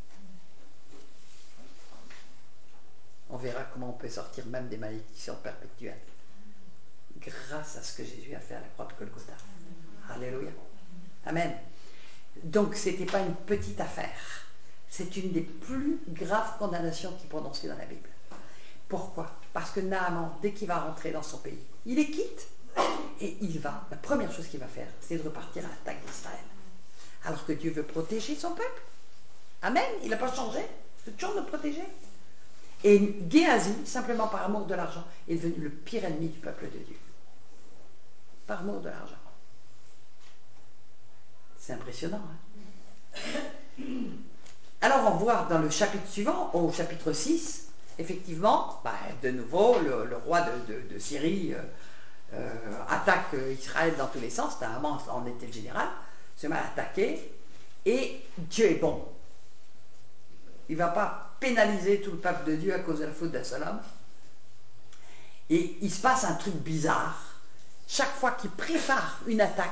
On verra comment on peut sortir même des malédictions perpétuelles grâce à ce que Jésus a fait à la croix de Golgotha. Alléluia. Amen. Donc, ce n'était pas une petite affaire. C'est une des plus graves condamnations qui est prononcée dans la Bible. Pourquoi? Parce que Naaman, dès qu'il va rentrer dans son pays, il les quitte et la première chose qu'il va faire, c'est de repartir à l'attaque d'Israël. Alors que Dieu veut protéger son peuple. Amen. Il n'a pas changé. Il veut toujours nous protéger. Et Géasi, simplement par amour de l'argent, est devenu le pire ennemi du peuple de Dieu. Par amour de l'argent. C'est impressionnant. Hein? Alors on voit dans le chapitre suivant, au chapitre 6, effectivement, de nouveau, le roi de Syrie attaque Israël dans tous les sens. Haman en était le général, se met à attaquer, et Dieu est bon. Il ne va pas pénaliser tout le peuple de Dieu à cause de la faute d'un seul homme. Et il se passe un truc bizarre. Chaque fois qu'il prépare une attaque,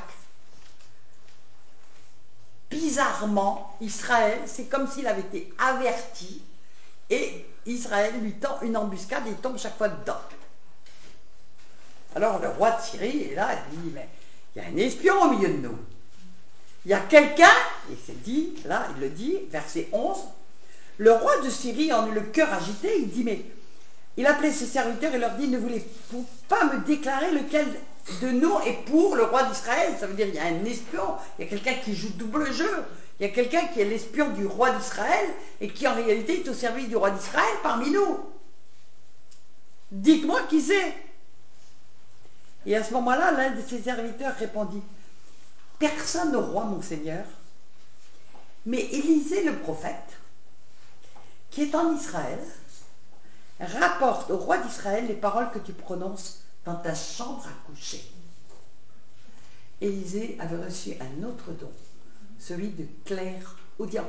bizarrement, Israël, c'est comme s'il avait été averti, et Israël lui tend une embuscade et il tombe chaque fois dedans. Alors le roi de Syrie est là, il dit, mais il y a un espion au milieu de nous. Il y a quelqu'un, et c'est dit, là, il le dit, verset 11, le roi de Syrie en eut le cœur agité, il dit, mais il appelait ses serviteurs et leur dit, ne voulez-vous pas me déclarer lequel de nous est pour le roi d'Israël? Ça veut dire, il y a un espion, il y a quelqu'un qui joue double jeu, il y a quelqu'un qui est l'espion du roi d'Israël et qui en réalité est au service du roi d'Israël parmi nous. Dites-moi qui c'est. Et à ce moment-là, l'un de ses serviteurs répondit, personne au roi, mon seigneur, mais Élisée le prophète, qui est en Israël, rapporte au roi d'Israël les paroles que tu prononces dans ta chambre à coucher. Élisée avait reçu un autre don, celui de clairaudience.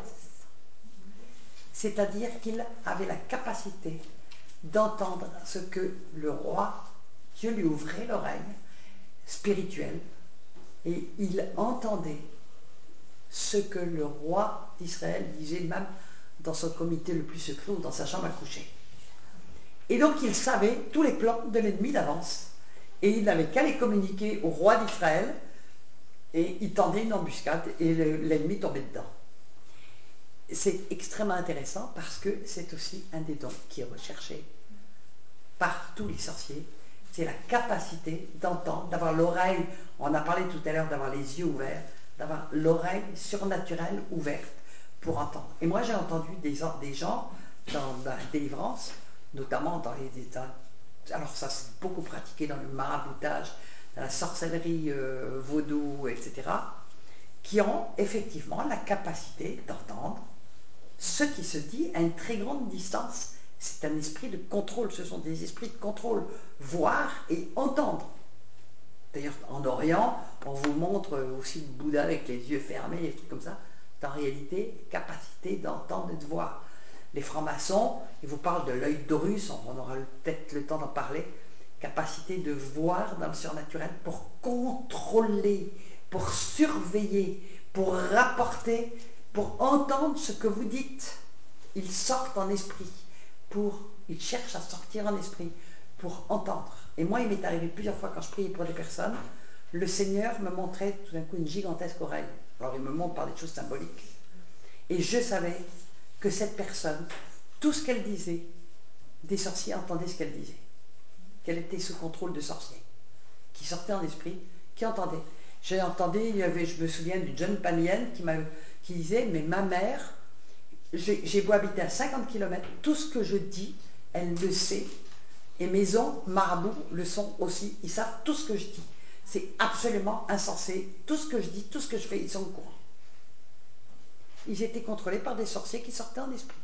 C'est-à-dire qu'il avait la capacité d'entendre ce que le roi, Dieu lui ouvrait l'oreille spirituelle, et il entendait ce que le roi d'Israël disait même dans son comité le plus secret ou dans sa chambre à coucher. Et donc il savait tous les plans de l'ennemi d'avance, et il n'avait qu'à les communiquer au roi d'Israël, et il tendait une embuscade, et l'ennemi tombait dedans. C'est extrêmement intéressant parce que c'est aussi un des dons qui est recherché par tous les sorciers. C'est la capacité d'entendre, d'avoir l'oreille, on a parlé tout à l'heure d'avoir les yeux ouverts, d'avoir l'oreille surnaturelle ouverte pour entendre. Et moi j'ai entendu des gens dans la délivrance, notamment dans les états, alors ça c'est beaucoup pratiqué dans le maraboutage, dans la sorcellerie vaudou, etc., qui ont effectivement la capacité d'entendre ce qui se dit à une très grande distance. C'est un esprit de contrôle, ce sont des esprits de contrôle, voir et entendre. D'ailleurs, en Orient, on vous montre aussi le Bouddha avec les yeux fermés, des trucs comme ça. C'est en réalité capacité d'entendre et de voir. Les francs-maçons, ils vous parlent de l'œil d'Horus, on aura peut-être le temps d'en parler, capacité de voir dans le surnaturel pour contrôler, pour surveiller, pour rapporter, pour entendre ce que vous dites. Ils sortent en esprit, ils cherchent à sortir en esprit pour entendre. Et moi, il m'est arrivé plusieurs fois quand je priais pour des personnes, le Seigneur me montrait tout d'un coup une gigantesque oreille. Alors il me montre par des choses symboliques. Et je savais que cette personne, tout ce qu'elle disait, des sorciers entendaient ce qu'elle disait. Qu'elle était sous contrôle de sorciers, qui sortaient en esprit, qui entendaient. J'ai entendu, je me souviens d'une jeune panienne qui disait, mais ma mère, j'ai beau habiter à 50 km, tout ce que je dis, elle le sait, et mes oncles marabouts le sont aussi, ils savent tout ce que je dis. C'est absolument insensé. Tout ce que je dis, tout ce que je fais, ils sont au courant. Ils étaient contrôlés par des sorciers qui sortaient en esprit.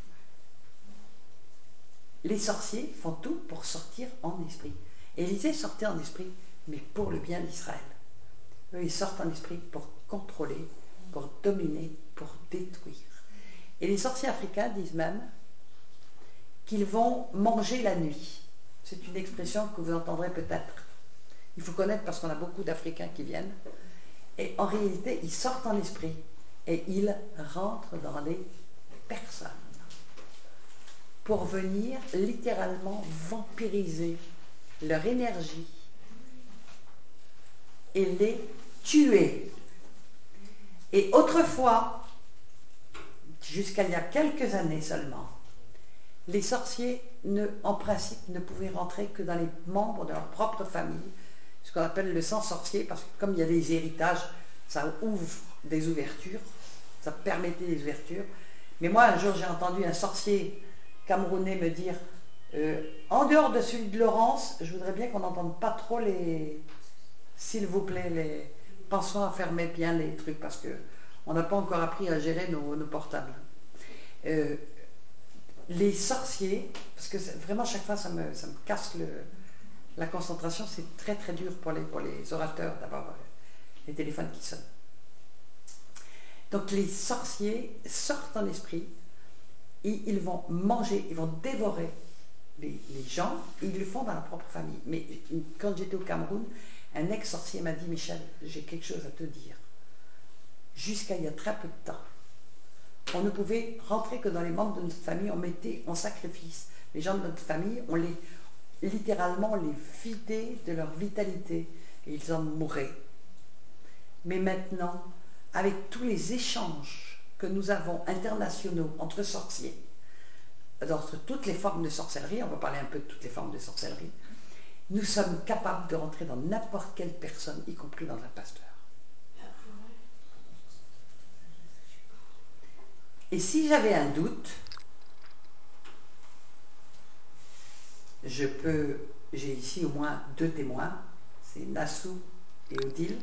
Les sorciers font tout pour sortir en esprit. Élisée sortait en esprit, mais pour le bien d'Israël. Eux, ils sortent en esprit pour contrôler, pour dominer, pour détruire. Et les sorciers africains disent même qu'ils vont manger la nuit. C'est une expression que vous entendrez peut-être. Il faut connaître parce qu'on a beaucoup d'Africains qui viennent. Et en réalité, ils sortent en esprit et ils rentrent dans les personnes pour venir littéralement vampiriser leur énergie et les tuer. Et autrefois, jusqu'à il y a quelques années seulement, les sorciers, en principe, ne pouvaient rentrer que dans les membres de leur propre famille, ce qu'on appelle le sang sorcier, parce que comme il y a des héritages, ça ouvre des ouvertures, ça permettait des ouvertures. Mais moi, un jour, j'ai entendu un sorcier camerounais me dire en dehors de celui de Laurence, je voudrais bien qu'on n'entende pas trop s'il vous plaît, pensons à fermer bien les trucs, parce que On n'a pas encore appris à gérer nos portables. Les sorciers, parce que vraiment chaque fois ça me casse la concentration, c'est très très dur pour les orateurs d'avoir les téléphones qui sonnent. Donc les sorciers sortent en esprit et ils vont manger, ils vont dévorer les gens, et ils le font dans la propre famille. Mais quand j'étais au Cameroun, un ex-sorcier m'a dit, Michel, j'ai quelque chose à te dire. Jusqu'à il y a très peu de temps, on ne pouvait rentrer que dans les membres de notre famille, on mettait en sacrifice. Les gens de notre famille, on les littéralement les vidait de leur vitalité et ils en mouraient. Mais maintenant, avec tous les échanges que nous avons internationaux entre sorciers, entre toutes les formes de sorcellerie, on va parler un peu de toutes les formes de sorcellerie, nous sommes capables de rentrer dans n'importe quelle personne, y compris dans un pasteur. Et si j'avais un doute, j'ai ici au moins 2 témoins, c'est Nassou et Odile.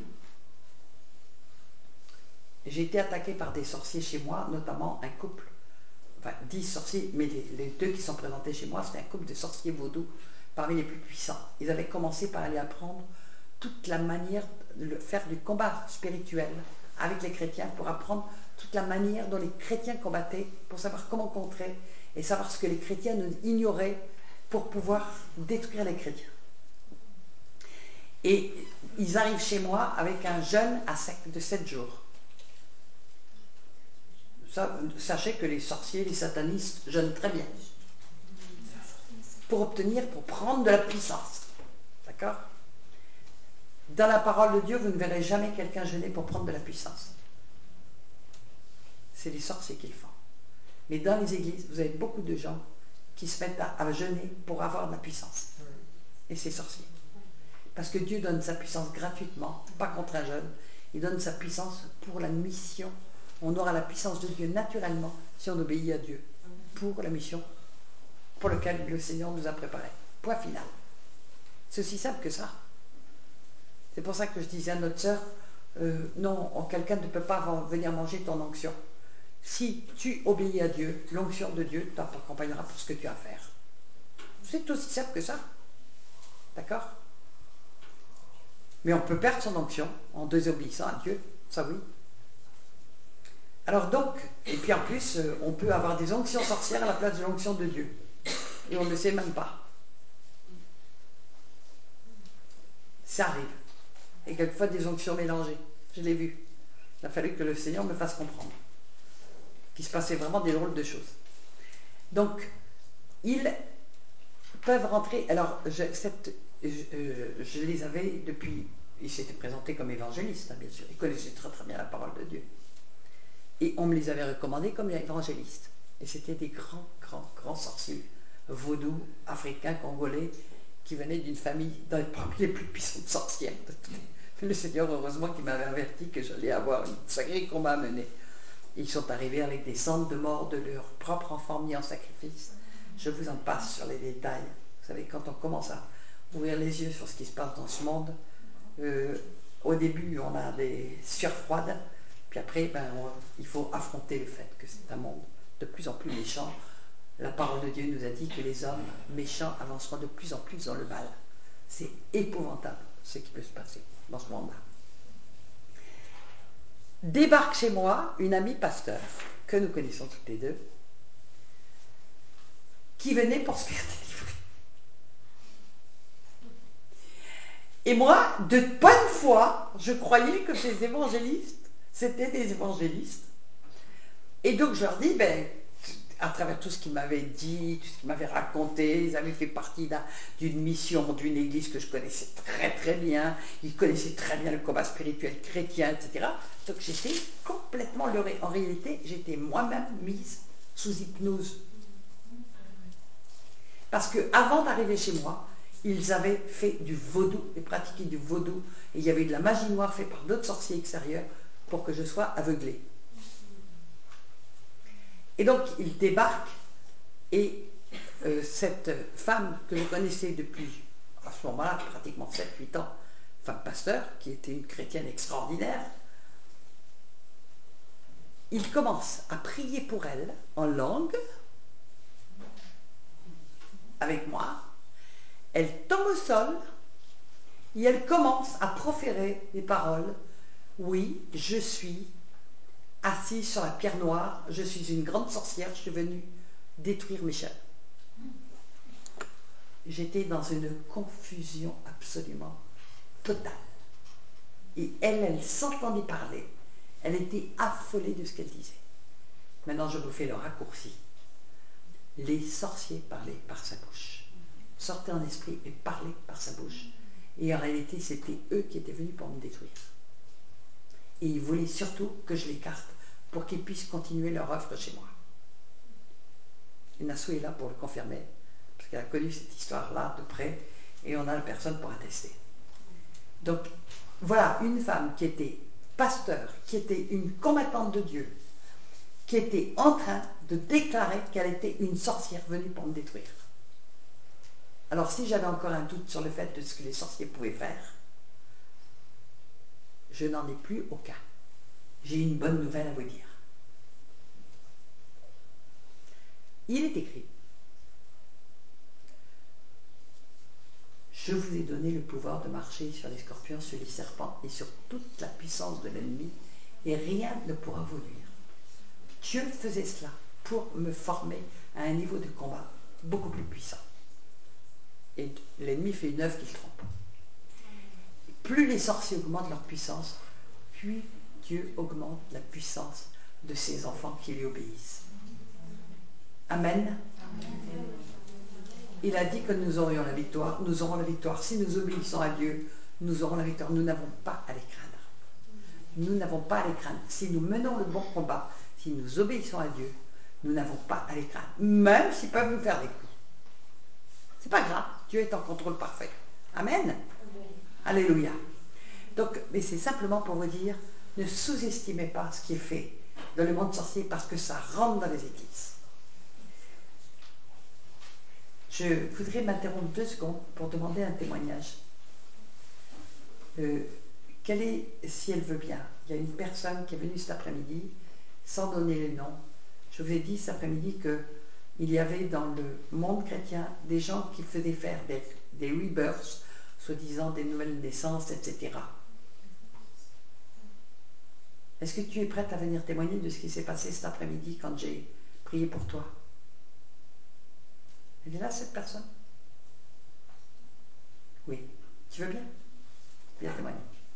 J'ai été attaquée par des sorciers chez moi, notamment un couple, enfin 10 sorciers, mais les 2 qui sont présentés chez moi, c'était un couple de sorciers vaudous parmi les plus puissants. Ils avaient commencé par aller apprendre toute la manière de faire du combat spirituel avec les chrétiens, pour apprendre toute la manière dont les chrétiens combattaient, pour savoir comment contrer et savoir ce que les chrétiens ignoraient pour pouvoir détruire les chrétiens. Et ils arrivent chez moi avec un jeûne à sec de 7 jours. Sachez que les sorciers, les satanistes jeûnent très bien. Pour prendre de la puissance. D'accord ? Dans la parole de Dieu, vous ne verrez jamais quelqu'un jeûner pour prendre de la puissance. C'est les sorciers qui le font. Mais dans les églises, vous avez beaucoup de gens qui se mettent à jeûner pour avoir de la puissance. Et c'est sorcier. Parce que Dieu donne sa puissance gratuitement, pas contre un jeûne. Il donne sa puissance pour la mission. On aura la puissance de Dieu naturellement si on obéit à Dieu pour la mission pour laquelle le Seigneur nous a préparés. Point final. C'est aussi simple que ça. C'est pour ça que je disais à notre sœur, non, quelqu'un ne peut pas venir manger ton onction. Si tu obéis à Dieu, l'onction de Dieu t'accompagnera pour ce que tu as à faire. C'est aussi simple que ça. D'accord ? Mais on peut perdre son onction en désobéissant à Dieu, ça oui. Alors donc, et puis en plus, on peut avoir des onctions sorcières à la place de l'onction de Dieu. Et on ne le sait même pas. Ça arrive. Et quelquefois des onctions mélangées. Je l'ai vu. Il a fallu que le Seigneur me fasse comprendre qu'il se passait vraiment des drôles de choses. Donc, ils peuvent rentrer. Alors, je les avais depuis. Ils s'étaient présentés comme évangélistes, hein, bien sûr. Ils connaissaient très très bien la parole de Dieu. Et on me les avait recommandés comme évangélistes. Et c'était des grands sorciers, vaudous, africains, congolais, qui venaient d'une famille parmi les plus puissantes sorcières. Le Seigneur, heureusement, qui m'avait averti que j'allais avoir un sacré combat à mener. Ils sont arrivés avec des cendres de mort de leur propre enfant mis en sacrifice. Je vous en passe sur les détails. Vous savez, quand on commence à ouvrir les yeux sur ce qui se passe dans ce monde, au début, on a des sueurs froides, puis après, il faut affronter le fait que c'est un monde de plus en plus méchant. La parole de Dieu nous a dit que les hommes méchants avanceront de plus en plus dans le mal. C'est épouvantable ce qui peut se passer dans ce monde-là. Débarque chez moi une amie pasteur, que nous connaissons toutes les deux, qui venait pour se faire délivrer. Et moi, de bonne foi, je croyais que ces évangélistes, c'était des évangélistes. Et donc je leur dis, à travers tout ce qu'ils m'avaient dit, tout ce qu'ils m'avaient raconté, ils avaient fait partie d'une mission, d'une église que je connaissais très très bien, ils connaissaient très bien le combat spirituel chrétien, etc. Donc j'étais complètement leurrée. En réalité, j'étais moi-même mise sous hypnose. Parce qu'avant d'arriver chez moi, ils avaient fait du vaudou, et pratiqué du vaudou, et il y avait de la magie noire faite par d'autres sorciers extérieurs pour que je sois aveuglée. Et donc, ils débarquent, et cette femme que je connaissais depuis, à ce moment-là, pratiquement 7-8 ans, femme pasteur, qui était une chrétienne extraordinaire, il commence à prier pour elle en langue avec moi. Elle tombe au sol et elle commence à proférer les paroles. Oui, je suis assise sur la pierre noire, je suis une grande sorcière, je suis venue détruire Michel. J'étais dans une confusion absolument totale. Et elle s'entendait parler. Elle était affolée de ce qu'elle disait. Maintenant, je vous fais le raccourci. Les sorciers parlaient par sa bouche. Sortaient en esprit et parlaient par sa bouche. Et en réalité, c'était eux qui étaient venus pour me détruire. Et ils voulaient surtout que je l'écarte pour qu'ils puissent continuer leur œuvre chez moi. Et Nassou est là pour le confirmer, parce qu'elle a connu cette histoire-là de près, et on a la personne pour attester. Donc, voilà une femme qui était pasteur, qui était une combattante de Dieu, qui était en train de déclarer qu'elle était une sorcière venue pour me détruire. Alors, si j'avais encore un doute sur le fait de ce que les sorciers pouvaient faire, je n'en ai plus aucun. J'ai une bonne nouvelle à vous dire. Il est écrit: je vous ai donné le pouvoir de marcher sur les scorpions, sur les serpents et sur toute la puissance de l'ennemi, et rien ne pourra vous nuire. Dieu faisait cela pour me former à un niveau de combat beaucoup plus puissant. Et l'ennemi fait une œuvre qu'il trompe. Plus les sorciers augmentent leur puissance, plus Dieu augmente la puissance de ses enfants qui lui obéissent. Amen. Il a dit que nous aurions la victoire. Nous aurons la victoire. Si nous obéissons à Dieu, nous aurons la victoire. Nous n'avons pas à les craindre. Nous n'avons pas à les craindre. Si nous menons le bon combat, si nous obéissons à Dieu, nous n'avons pas à les craindre. Même s'ils peuvent nous faire des coups. C'est pas grave. Dieu est en contrôle parfait. Amen. Alléluia. Donc, mais c'est simplement pour vous dire, ne sous-estimez pas ce qui est fait dans le monde sorcier parce que ça rentre dans les églises. Je voudrais m'interrompre 2 secondes pour demander un témoignage. Quelle est, si elle veut bien, il y a une personne qui est venue cet après-midi, sans donner le nom. Je vous ai dit cet après-midi qu'il y avait dans le monde chrétien des gens qui faisaient faire des rebirths, soi-disant des nouvelles naissances, etc. Est-ce que tu es prête à venir témoigner de ce qui s'est passé cet après-midi quand j'ai prié pour toi? Elle est là, cette personne? Oui. Tu veux bien? Viens témoigner.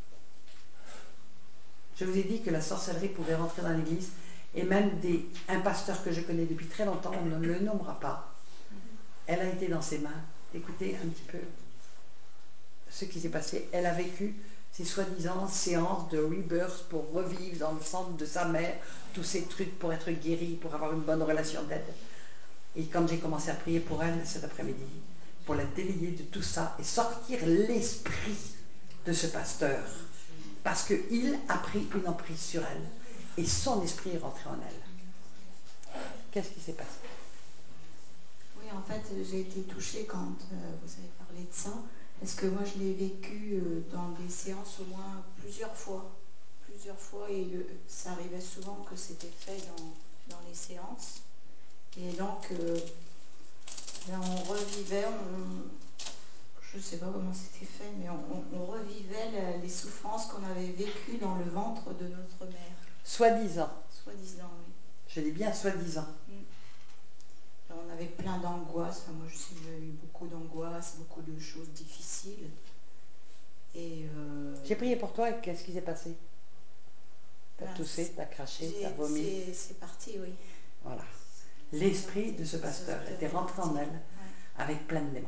Je vous ai dit que la sorcellerie pouvait rentrer dans l'église, et même un pasteur que je connais depuis très longtemps, on ne le nommera pas. Elle a été dans ses mains. Écoutez un petit peu ce qui s'est passé. Elle a vécu ces soi-disant séances de rebirth pour revivre dans le centre de sa mère, tous ces trucs pour être guérie, pour avoir une bonne relation d'aide. Et quand j'ai commencé à prier pour elle cet après-midi, pour la délier de tout ça et sortir l'esprit de ce pasteur, parce qu'il a pris une emprise sur elle et son esprit est rentré en elle. Qu'est-ce qui s'est passé?
Oui, en fait, j'ai été touchée quand vous avez parlé de ça, parce que moi, je l'ai vécu dans des séances au moins plusieurs fois, et ça arrivait souvent que c'était fait dans les séances. Et donc, là, on revivait, je ne sais pas comment c'était fait, mais on revivait les souffrances qu'on avait vécues dans le ventre de notre mère.
Soi-disant.
Soi-disant, oui.
Je dis bien soi-disant.
Alors, on avait plein d'angoisses. Enfin, moi, je sais que j'ai eu beaucoup d'angoisses, beaucoup de choses difficiles. Et
j'ai prié pour toi et qu'est-ce qui s'est passé? T'as toussé, t'as craché, t'as vomi.
C'est parti, oui.
Voilà. L'esprit de ce pasteur était rentré en elle avec plein de démons.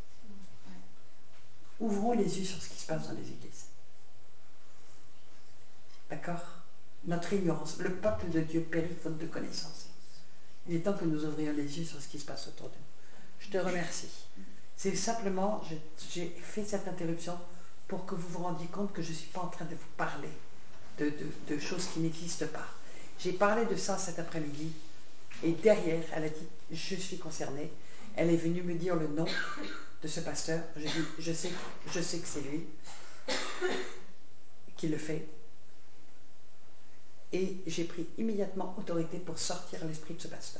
Ouvrons les yeux sur ce qui se passe dans les églises. D'accord? Notre ignorance, le peuple de Dieu périt faute de connaissance. Il est temps que nous ouvrions les yeux sur ce qui se passe autour de nous. Je te remercie. C'est simplement, j'ai fait cette interruption pour que vous vous rendiez compte que je ne suis pas en train de vous parler de choses qui n'existent pas. J'ai parlé de ça cet après-midi et derrière, elle a dit, je suis concernée. Elle est venue me dire le nom de ce pasteur. Je dis, je sais que c'est lui qui le fait. Et j'ai pris immédiatement autorité pour sortir l'esprit de ce pasteur.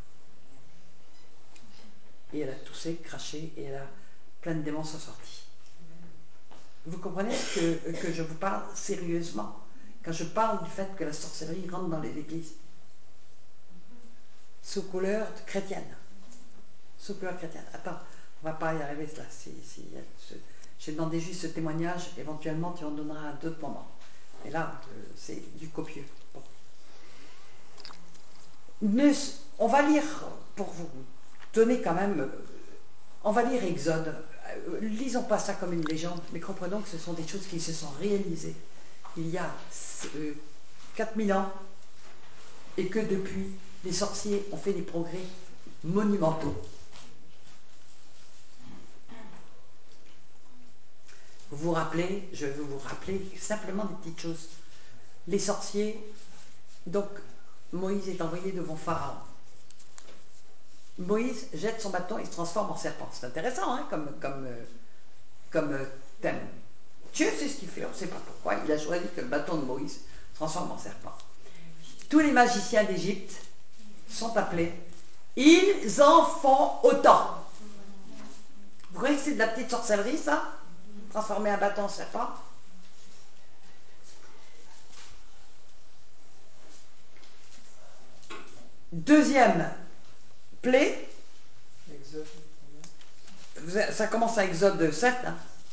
Et elle a toussé, craché, et plein de démons sont sortis. Vous comprenez que je vous parle sérieusement quand je parle du fait que la sorcellerie rentre dans les églises sous couleur chrétienne. Sous couleur chrétienne. Attends, on ne va pas y arriver là. J'ai demandé juste ce témoignage, éventuellement tu en donneras à d'autres moments. Et là, c'est du copieux. Bon. On va lire, pour vous donner quand même, on va lire Exode. Lisons pas ça comme une légende, mais comprenons que ce sont des choses qui se sont réalisées il y a 4000 ans, et que depuis, les sorciers ont fait des progrès monumentaux. Vous vous rappelez, je veux vous rappeler simplement des petites choses. Les sorciers, donc Moïse est envoyé devant Pharaon. Moïse jette son bâton et se transforme en serpent. C'est intéressant hein, comme thème. Dieu sait ce qu'il fait, on ne sait pas pourquoi. Il a choisi que le bâton de Moïse se transforme en serpent. Tous les magiciens d'Égypte sont appelés. Ils en font autant. Vous croyez que c'est de la petite sorcellerie, ça? Transformer un bâton en serpent? Deuxième plaie. Ça commence à Exode 7. Hein.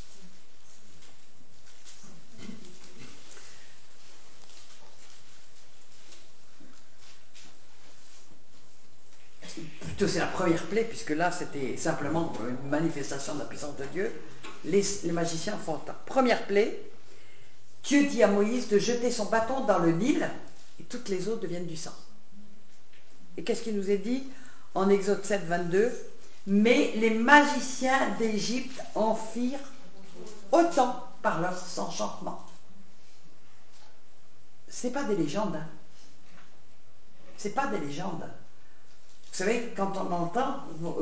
Plutôt c'est la première plaie, puisque là c'était simplement une manifestation de la puissance de Dieu. Les magiciens font la première plaie. Dieu dit à Moïse de jeter son bâton dans le Nil et toutes les eaux deviennent du sang. Et qu'est-ce qu'il nous est dit en Exode 7, 22? Mais les magiciens d'Égypte en firent autant par leurs enchantements. Ce n'est pas des légendes. Hein. Ce n'est pas des légendes. Vous savez, quand on entend,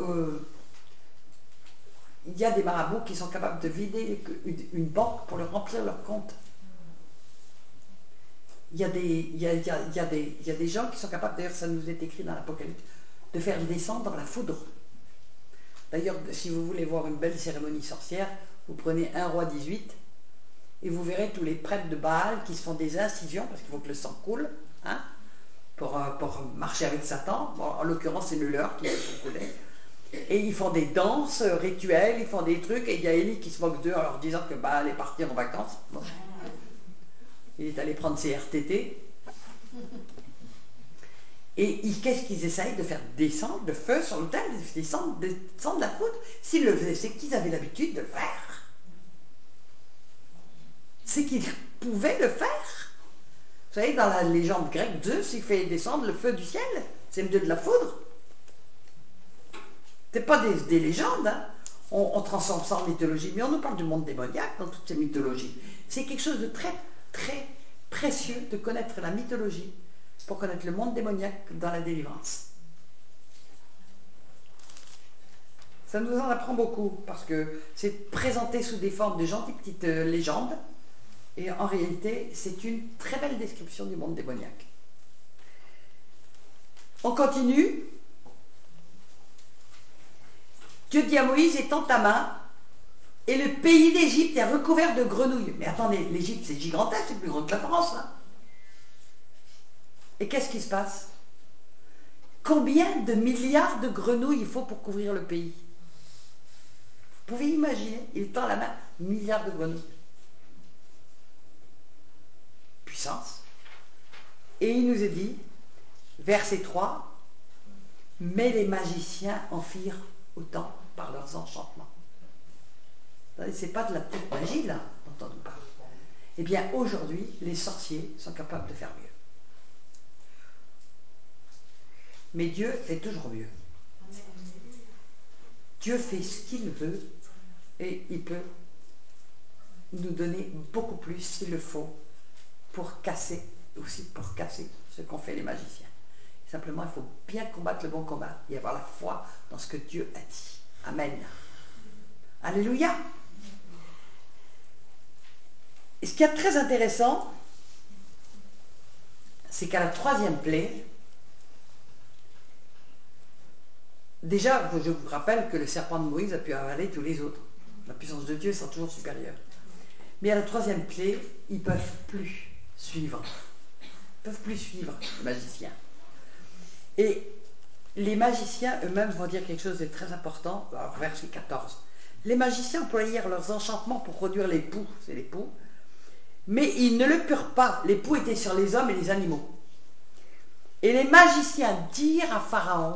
il y a des marabouts qui sont capables de vider une banque pour leur remplir leur compte. Il y a des gens qui sont capables, d'ailleurs ça nous est écrit dans l'Apocalypse, de faire descendre la foudre. D'ailleurs, si vous voulez voir une belle cérémonie sorcière, vous prenez 1 roi 18 et vous verrez tous les prêtres de Baal qui se font des incisions, parce qu'il faut que le sang coule, hein, pour marcher avec Satan. Bon, en l'occurrence, c'est le leur qui se font couler. Et ils font des danses rituelles, ils font des trucs, et il y a Élie qui se moque d'eux en leur disant que Baal est parti en vacances. Bon. Il est allé prendre ses RTT. Et qu'est-ce qu'ils essayent de faire descendre le feu sur l'autel, descendre la foudre? S'ils le faisaient, c'est qu'ils avaient l'habitude de le faire. C'est qu'ils pouvaient le faire. Vous savez, dans la légende grecque, Zeus, il fait descendre le feu du ciel. C'est le dieu de la foudre. Ce n'est pas des légendes. Hein. On transforme ça en mythologie, mais on nous parle du monde démoniaque dans toutes ces mythologies. C'est quelque chose de très, très précieux de connaître la mythologie pour connaître le monde démoniaque dans la délivrance. Ça nous en apprend beaucoup, parce que c'est présenté sous des formes de gentilles petites légendes, et en réalité, c'est une très belle description du monde démoniaque. On continue. Dieu dit à Moïse, étends ta main, et le pays d'Égypte est recouvert de grenouilles. Mais attendez, l'Égypte c'est gigantesque, c'est plus grand que la France. Hein. Et qu'est-ce qui se passe? Combien de milliards de grenouilles il faut pour couvrir le pays? Vous pouvez imaginer, il tend la main, milliards de grenouilles. Puissance. Et il nous est dit, verset 3, mais les magiciens en firent autant par leurs enchantements. Ce n'est pas de la petite magie là dont on nous parle. Eh bien aujourd'hui, les sorciers sont capables de faire mieux. Mais Dieu fait toujours mieux. Dieu fait ce qu'il veut et il peut nous donner beaucoup plus s'il le faut pour casser ce qu'ont fait les magiciens. Simplement, il faut bien combattre le bon combat et avoir la foi dans ce que Dieu a dit. Amen. Alléluia. Et ce qui est très intéressant, c'est qu'à la troisième plaie, déjà, je vous rappelle que le serpent de Moïse a pu avaler tous les autres. La puissance de Dieu sera toujours supérieure. Mais à la troisième plaie, ils ne peuvent plus suivre. Ils ne peuvent plus suivre les magiciens. Et les magiciens eux-mêmes vont dire quelque chose de très important, alors, verset 14. Les magiciens employèrent leurs enchantements pour produire l'époux, c'est l'époux, mais ils ne le purent pas. L'époux était sur les hommes et les animaux. Et les magiciens dirent à Pharaon,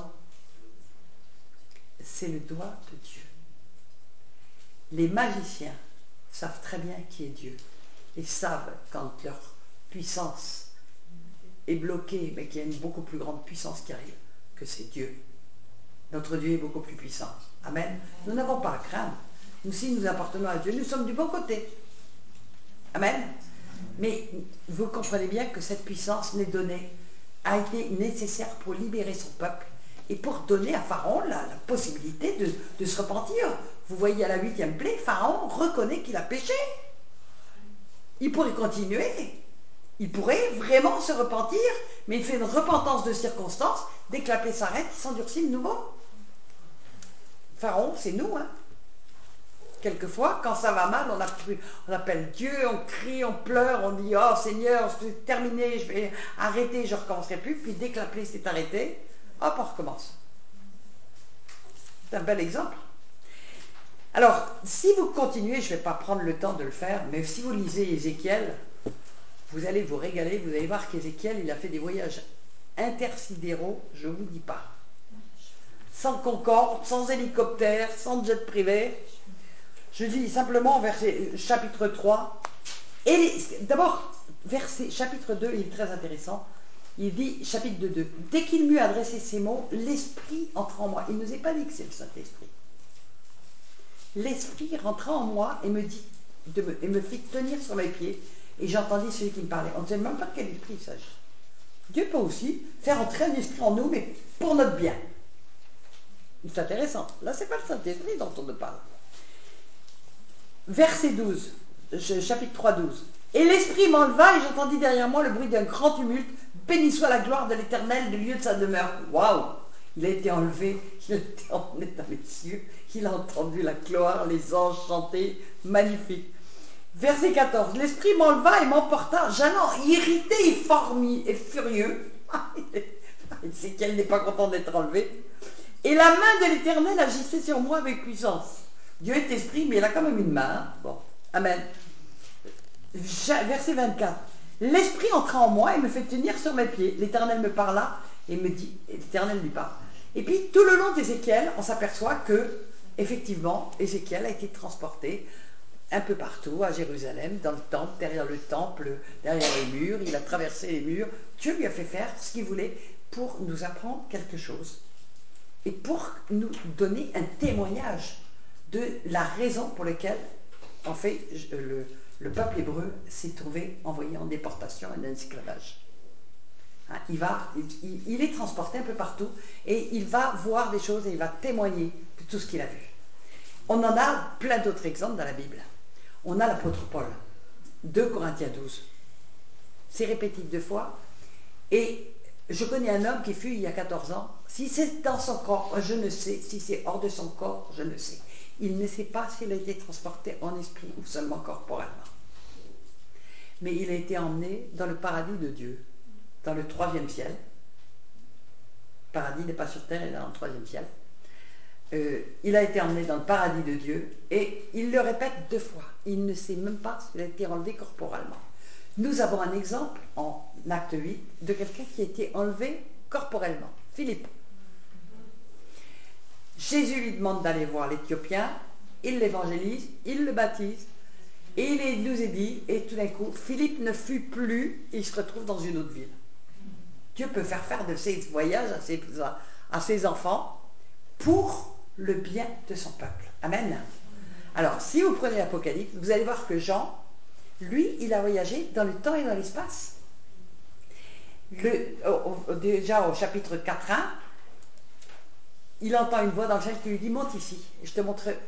c'est le doigt de Dieu. Les magiciens savent très bien qui est Dieu et savent quand leur puissance est bloquée, mais qu'il y a une beaucoup plus grande puissance qui arrive, que c'est Dieu. Notre Dieu est beaucoup plus puissant. Amen. Nous n'avons pas à craindre. Nous, si nous appartenons à Dieu, nous sommes du bon côté. Amen. Mais vous comprenez bien que cette puissance n'est donnée, a été nécessaire pour libérer son peuple et pour donner à Pharaon la possibilité de se repentir. Vous voyez à la 8e plaie, Pharaon reconnaît qu'il a péché. Il pourrait continuer. Il pourrait vraiment se repentir, mais il fait une repentance de circonstance. Dès que la plaie s'arrête, il s'endurcit de nouveau. Pharaon, c'est nous, hein. Quelquefois, quand ça va mal, on appelle Dieu, on crie, on pleure, on dit « Oh Seigneur, c'est terminé, je vais arrêter, je ne recommencerai plus. » Puis dès que la plaie s'est arrêtée, hop, on recommence. C'est un bel exemple. Alors, si vous continuez, je ne vais pas prendre le temps de le faire, mais si vous lisez Ézéchiel, vous allez vous régaler, vous allez voir qu'Ézéchiel, il a fait des voyages intersidéraux, je ne vous dis pas. Sans Concorde, sans hélicoptère, sans jet privé. Je dis simplement verset chapitre 3. D'abord, chapitre 2, il est très intéressant. Il dit, chapitre 2, dès qu'il m'eut adressé ces mots, l'Esprit entra en moi. Il ne nous a pas dit que c'est le Saint-Esprit. L'Esprit rentra en moi et me dit, et me fit tenir sur mes pieds, et j'entendis celui qui me parlait. On ne sait même pas de quel esprit il s'agit. Dieu peut aussi faire entrer un esprit en nous, mais pour notre bien. C'est intéressant. Là, ce n'est pas le Saint-Esprit dont on nous parle. Verset 12, chapitre 3, 12. Et l'Esprit m'enleva et j'entendis derrière moi le bruit d'un grand tumulte. Béni soit la gloire de l'Éternel du lieu de sa demeure. Waouh! Il a été enlevé, il a été emmené dans les cieux, il a entendu la gloire, les anges chanter, magnifique. Verset 14. L'Esprit m'enleva et m'emporta, j'allant irrité et furieux. C'est qu'elle n'est pas contente d'être enlevée. Et la main de l'Éternel agissait sur moi avec puissance. Dieu est esprit, mais il a quand même une main. Bon, amen. Verset 24. L'Esprit entra en moi et me fait tenir sur mes pieds. L'Éternel me parla et me dit, et l'Éternel lui parle. Et puis, tout le long d'Ézéchiel, on s'aperçoit que, effectivement, Ézéchiel a été transporté un peu partout, à Jérusalem, dans le temple, derrière les murs. Il a traversé les murs. Dieu lui a fait faire ce qu'il voulait pour nous apprendre quelque chose et pour nous donner un témoignage de la raison pour laquelle, en fait, le peuple hébreu s'est trouvé envoyé en déportation et en esclavage. Hein, il est transporté un peu partout et il va voir des choses et il va témoigner de tout ce qu'il a vu. On en a plein d'autres exemples dans la Bible. On a l'apôtre Paul, 2 Corinthiens 12. C'est répété 2 fois. Et je connais un homme qui fut il y a 14 ans. Si c'est dans son corps, je ne sais. Si c'est hors de son corps, je ne sais. Il ne sait pas s'il a été transporté en esprit ou seulement corporellement. Mais il a été emmené dans le paradis de Dieu, dans le 3e ciel. Le paradis n'est pas sur terre, il est dans le 3e ciel. Il a été emmené dans le paradis de Dieu et il le répète 2 fois. Il ne sait même pas s'il a été enlevé corporellement. Nous avons un exemple en acte 8 de quelqu'un qui a été enlevé corporellement. Philippe. Jésus lui demande d'aller voir l'Éthiopien, il l'évangélise, il le baptise et il nous est dit, et tout d'un coup, Philippe ne fut plus et il se retrouve dans une autre ville. Dieu peut faire de ces voyages à ses enfants pour le bien de son peuple. Amen. Alors, si vous prenez l'Apocalypse, vous allez voir que Jean, lui, il a voyagé dans le temps et dans l'espace. Déjà au chapitre 4.1, il entend une voix dans le ciel qui lui dit « Monte ici, et je te montrerai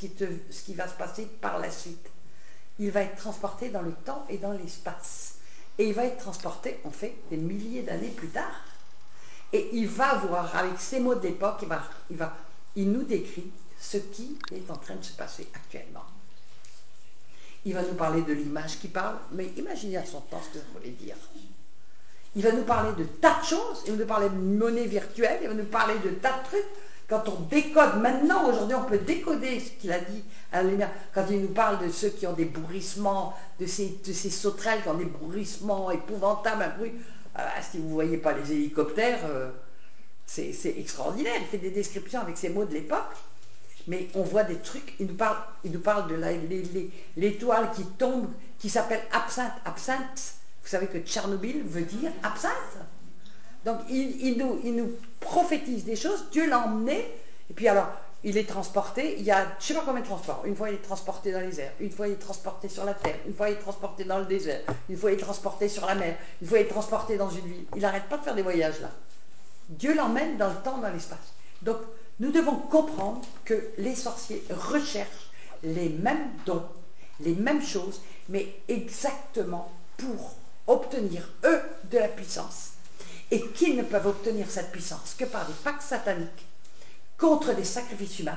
ce qui va se passer par la suite. » Il va être transporté dans le temps et dans l'espace. Et il va être transporté, en fait, des milliers d'années plus tard. Et il va voir, avec ces mots de l'époque, il nous décrit ce qui est en train de se passer actuellement. Il va nous parler de l'image qui parle, mais imaginez à son temps ce que ça voulait dire. Il va nous parler de tas de choses, il va nous parler de monnaie virtuelle, il va nous parler de tas de trucs. Quand on décode, maintenant, aujourd'hui, on peut décoder ce qu'il a dit à la lumière. Quand il nous parle de ceux qui ont des bourrissements, de ces sauterelles qui ont des bourrissements épouvantables, un bruit. Si vous ne voyez pas les hélicoptères, c'est extraordinaire. Il fait des descriptions avec ces mots de l'époque. Mais on voit des trucs, il nous parle de l'étoile qui tombe, qui s'appelle absinthe. Absinthe, vous savez que Tchernobyl veut dire absinthe. Donc il nous prophétise des choses, Dieu l'a emmené, et puis alors, il est transporté, il y a je ne sais pas combien de transports. Une fois il est transporté dans les airs, une fois il est transporté sur la terre, une fois il est transporté dans le désert, une fois il est transporté sur la mer, une fois il est transporté dans une ville. Il n'arrête pas de faire des voyages là. Dieu l'emmène dans le temps, dans l'espace. Donc, nous devons comprendre que les sorciers recherchent les mêmes dons, les mêmes choses, mais exactement pour obtenir, eux, de la puissance. Et qu'ils ne peuvent obtenir cette puissance que par des pactes sataniques contre des sacrifices humains.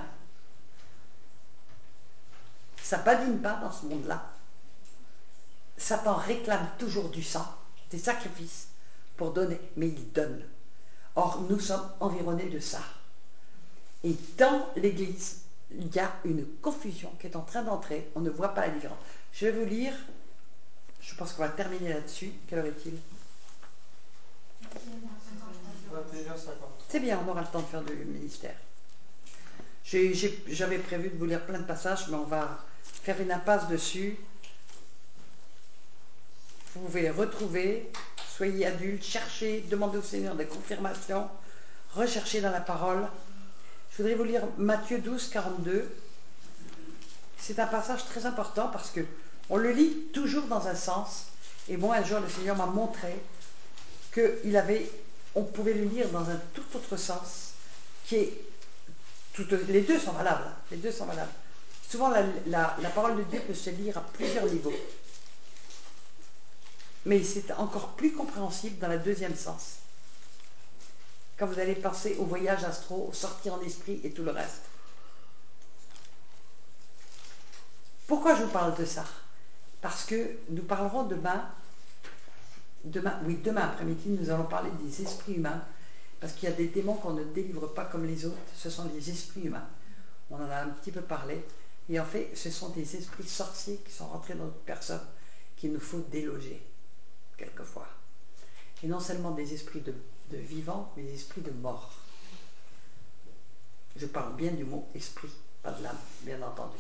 Ça ne badine pas dans ce monde-là. Satan réclame toujours du sang, des sacrifices pour donner, mais il donne. Or, nous sommes environnés de ça. Et dans l'Église, il y a une confusion qui est en train d'entrer. On ne voit pas la différence. Je vais vous lire, je pense qu'on va terminer là-dessus. Quelle heure est-il?
21h50.
C'est bien, on aura le temps de faire du ministère. J'avais prévu de vous lire plein de passages, mais on va faire une impasse dessus. Vous pouvez les retrouver. Soyez adultes, cherchez, demandez au Seigneur des confirmations, recherchez dans la parole. Je voudrais vous lire Matthieu 12, 42. C'est un passage très important parce que on le lit toujours dans un sens. Et moi, un jour, le Seigneur m'a montré on pouvait le lire dans un tout autre sens, les deux sont valables. Les deux sont valables. Souvent, la parole de Dieu peut se lire à plusieurs niveaux. Mais c'est encore plus compréhensible dans le deuxième sens. Quand vous allez penser au voyage astro, au sortir en esprit et tout le reste. Pourquoi je vous parle de ça? Parce que nous parlerons demain après-midi, nous allons parler des esprits humains, parce qu'il y a des démons qu'on ne délivre pas comme les autres, ce sont des esprits humains. On en a un petit peu parlé, et en fait, ce sont des esprits sorciers qui sont rentrés dans notre personne, qu'il nous faut déloger, quelquefois. Et non seulement des esprits de vivants, mais des esprits de mort. Je parle bien du mot esprit, pas de l'âme, bien entendu.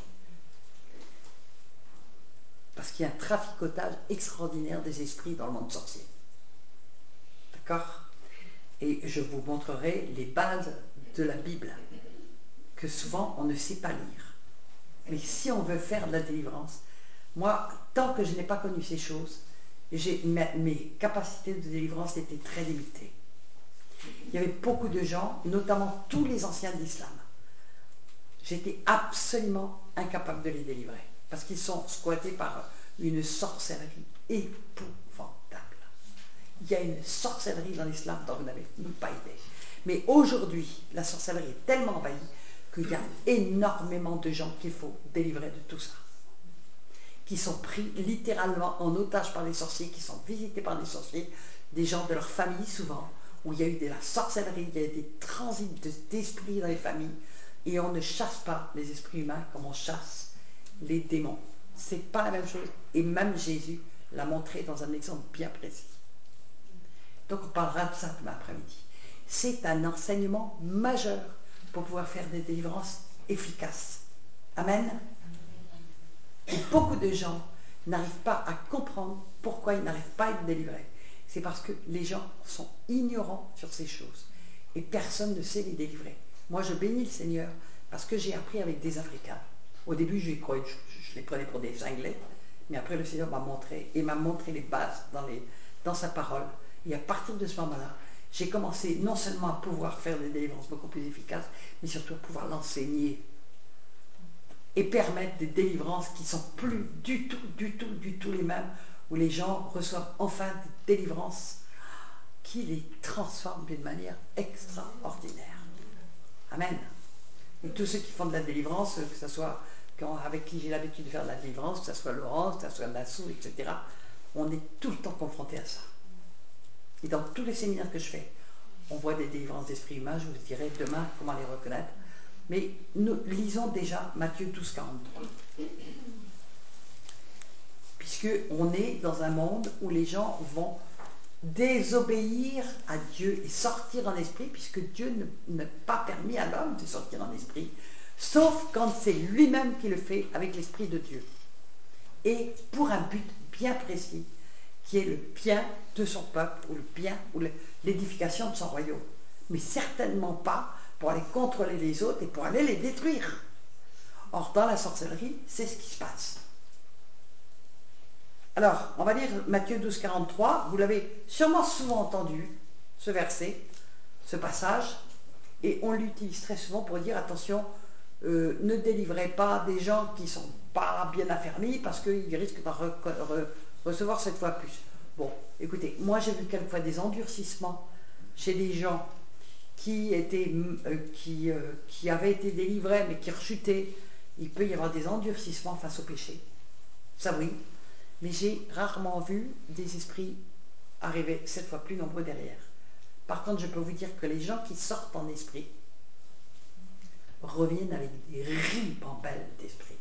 Parce qu'il y a un traficotage extraordinaire des esprits dans le monde sorcier. D'accord? Et je vous montrerai les bases de la Bible, que souvent on ne sait pas lire. Mais si on veut faire de la délivrance, moi, tant que je n'ai pas connu ces choses, mes capacités de délivrance étaient très limitées. Il y avait beaucoup de gens, notamment tous les anciens de l'islam. J'étais absolument incapable de les délivrer, parce qu'ils sont squattés par une sorcellerie épouvantable. Il y a une sorcellerie dans l'islam dont vous n'avez même pas idée. Mais aujourd'hui, la sorcellerie est tellement envahie qu'il y a énormément de gens qu'il faut délivrer de tout ça. Qui sont pris littéralement en otage par les sorciers, qui sont visités par des sorciers, des gens de leur famille souvent, où il y a eu de la sorcellerie, il y a eu des transits d'esprits dans les familles, et on ne chasse pas les esprits humains comme on chasse les démons. C'est pas la même chose. Et même Jésus l'a montré dans un exemple bien précis. Donc on parlera de ça demain après-midi. C'est un enseignement majeur pour pouvoir faire des délivrances efficaces. Amen. Et beaucoup de gens n'arrivent pas à comprendre pourquoi ils n'arrivent pas à être délivrés. C'est parce que les gens sont ignorants sur ces choses. Et personne ne sait les délivrer. Moi, je bénis le Seigneur parce que j'ai appris avec des Africains. Au début, je les prenais pour des cinglés. Mais après, le Seigneur m'a montré les bases dans sa parole. Et à partir de ce moment-là, j'ai commencé non seulement à pouvoir faire des délivrances beaucoup plus efficaces, mais surtout à pouvoir l'enseigner. Et permettre des délivrances qui ne sont plus du tout les mêmes où les gens reçoivent enfin des délivrances qui les transforment d'une manière extraordinaire. Amen. Et tous ceux qui font de la délivrance, que ce soit avec qui j'ai l'habitude de faire de la délivrance, que ce soit Laurence, que ce soit Nassou, etc., on est tout le temps confronté à ça. Et dans tous les séminaires que je fais, on voit des délivrances d'esprit humain, je vous dirai demain comment les reconnaître. Mais nous lisons déjà Matthieu 12, 43. Puisqu'on est dans un monde où les gens vont désobéir à Dieu et sortir en esprit, puisque Dieu n'a pas permis à l'homme de sortir en esprit, sauf quand c'est lui-même qui le fait avec l'esprit de Dieu. Et pour un but bien précis, qui est le bien de son peuple, ou le bien, ou l'édification de son royaume. Mais certainement pas pour aller contrôler les autres et pour aller les détruire. Or, dans la sorcellerie, c'est ce qui se passe. Alors, on va lire Matthieu 12, 43. Vous l'avez sûrement souvent entendu, ce verset, ce passage, et on l'utilise très souvent pour dire, attention, ne délivrez pas des gens qui ne sont pas bien affermis parce qu'ils risquent d'en recevoir 7 fois plus. Bon, écoutez, moi j'ai vu quelquefois des endurcissements chez des gens qui avaient été délivrés mais qui rechutaient. Il peut y avoir des endurcissements face au péché. Ça oui. Mais j'ai rarement vu des esprits arriver 7 fois plus nombreux derrière. Par contre, je peux vous dire que les gens qui sortent en esprit reviennent avec des ribambelles d'esprit.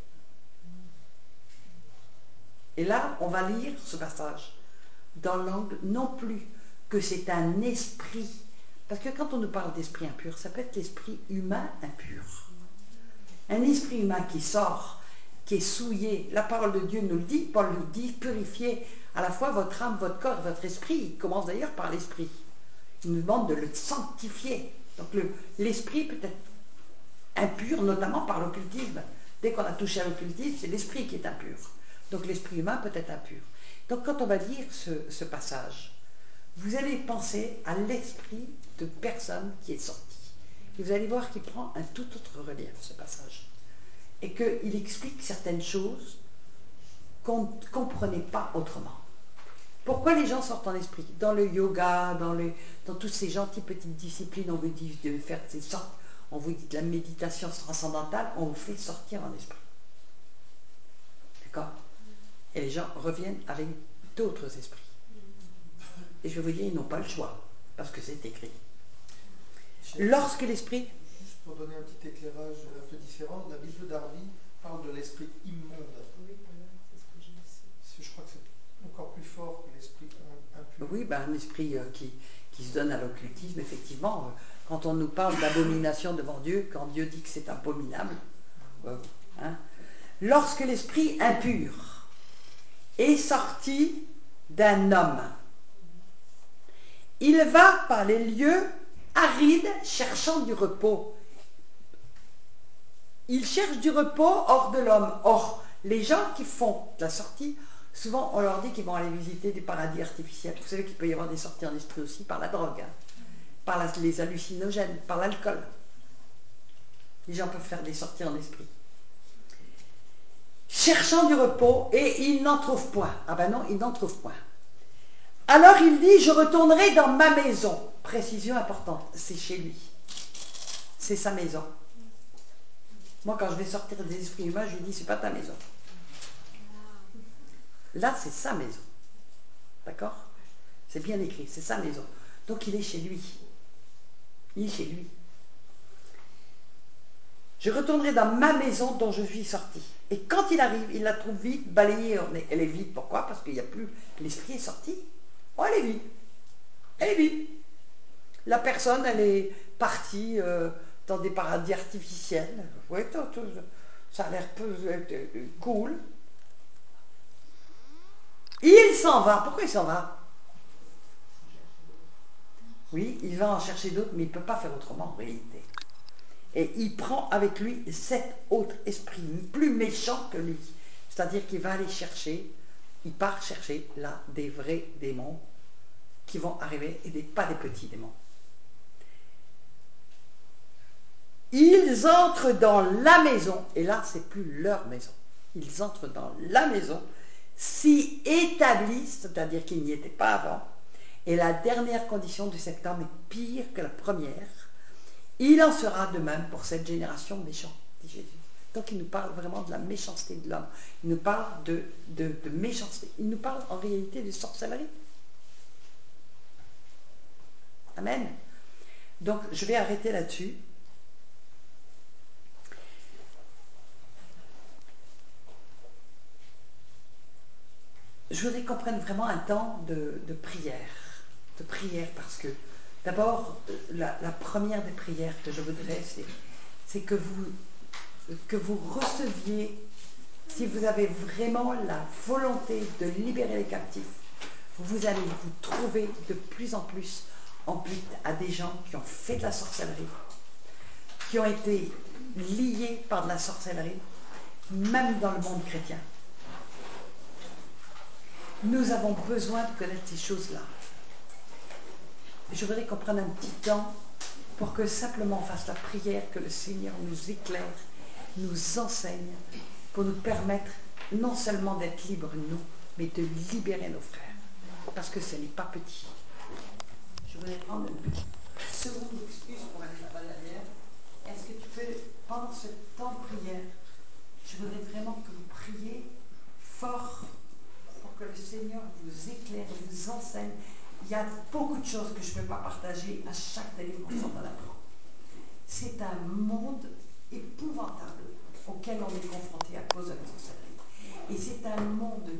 Et là, on va lire ce passage dans l'angle non plus que c'est un esprit, parce que quand on nous parle d'esprit impur, ça peut être l'esprit humain impur. Un esprit humain qui sort, qui est souillé, la parole de Dieu nous le dit, Paul nous dit, purifiez à la fois votre âme, votre corps et votre esprit. Il commence d'ailleurs par l'esprit. Il nous demande de le sanctifier. Donc l'esprit peut être impur, notamment par l'occultisme. Dès qu'on a touché à l'occultisme, c'est l'esprit qui est impur. Donc l'esprit humain peut être impur. Donc quand on va lire ce passage, vous allez penser à l'esprit de personne qui est sorti. Et vous allez voir qu'il prend un tout autre relief, ce passage. Et qu'il explique certaines choses qu'on ne comprenait pas autrement. Pourquoi les gens sortent en esprit? Dans le yoga, dans toutes ces gentilles petites disciplines, on vous dit de faire ces sortes, on vous dit de la méditation transcendantale, on vous fait sortir en esprit. D'accord? Et les gens reviennent avec d'autres esprits. Et je vais vous dire, ils n'ont pas le choix, parce que c'est écrit. Lorsque l'esprit...
Juste pour donner un petit éclairage un peu différent, la Bible d'Arby parle de l'esprit immonde.
Oui, voilà, c'est ce que j'ai dit.
Je crois que c'est encore plus fort que l'esprit impur.
Oui, un esprit qui se donne à l'occultisme, effectivement. Quand on nous parle d'abomination devant Dieu, quand Dieu dit que c'est abominable, lorsque l'esprit impur est sorti d'un homme, il va par les lieux arides cherchant du repos. Il cherche du repos hors de l'homme. Or, les gens qui font de la sortie, souvent on leur dit qu'ils vont aller visiter des paradis artificiels. Vous savez qu'il peut y avoir des sorties en esprit aussi par la drogue, par les hallucinogènes, par l'alcool. Les gens peuvent faire des sorties en esprit. Cherchant du repos, et ils n'en trouvent point. Ah ben non, ils n'en trouvent point. Alors il dit, je retournerai dans ma maison. Précision importante, c'est chez lui. C'est sa maison. Moi, quand je vais sortir des esprits humains, je lui dis, c'est pas ta maison. Là, c'est sa maison. D'accord? C'est bien écrit, c'est sa maison. Donc il est chez lui. Il est chez lui. Je retournerai dans ma maison dont je suis sorti. Et quand il arrive, il la trouve vide, balayée. Elle est vide, pourquoi? Parce qu'il n'y a plus... L'esprit est sorti. Oh, elle est vide. Elle est vide. La personne, elle est partie dans des paradis artificiels. Oui, ça a l'air peu cool. Il s'en va. Pourquoi il s'en va? Oui, il va en chercher d'autres, mais il ne peut pas faire autrement en réalité. Et il prend avec lui 7 autres esprits plus méchants que lui. C'est-à-dire qu'il va aller chercher, il part chercher là des vrais démons qui vont arriver, et pas des petits démons. Ils entrent dans la maison, et là, c'est plus leur maison. Ils entrent dans la maison, s'y établisse, c'est-à-dire qu'il n'y était pas avant, et la dernière condition de cet homme est pire que la première. Il en sera de même pour cette génération méchante, dit Jésus. Donc il nous parle vraiment de la méchanceté de l'homme. Il nous parle de méchanceté. Il nous parle en réalité de sorcellerie. Amen. Donc je vais arrêter là-dessus. Je voudrais qu'on prenne vraiment un temps de prière. De prière parce que, d'abord, la première des prières que je voudrais, c'est que vous receviez, si vous avez vraiment la volonté de libérer les captifs, vous allez vous trouver de plus en plus en but à des gens qui ont fait de la sorcellerie, qui ont été liés par de la sorcellerie, même dans le monde chrétien. Nous avons besoin de connaître ces choses-là. Je voudrais qu'on prenne un petit temps pour que simplement on fasse la prière, que le Seigneur nous éclaire, nous enseigne, pour nous permettre non seulement d'être libres, nous, mais de libérer nos frères. Parce que ce n'est pas petit. Je voudrais prendre une seconde excuse pour aller là-bas derrière. Est-ce que tu peux, pendant ce temps de prière, je voudrais vraiment que vous priez fort pour que le Seigneur vous éclaire et vous enseigne. Il y a beaucoup de choses que je ne peux pas partager à chaque délivrance qu'on apprend. C'est un monde épouvantable auquel on est confronté à cause de la sorcellerie. Et c'est un monde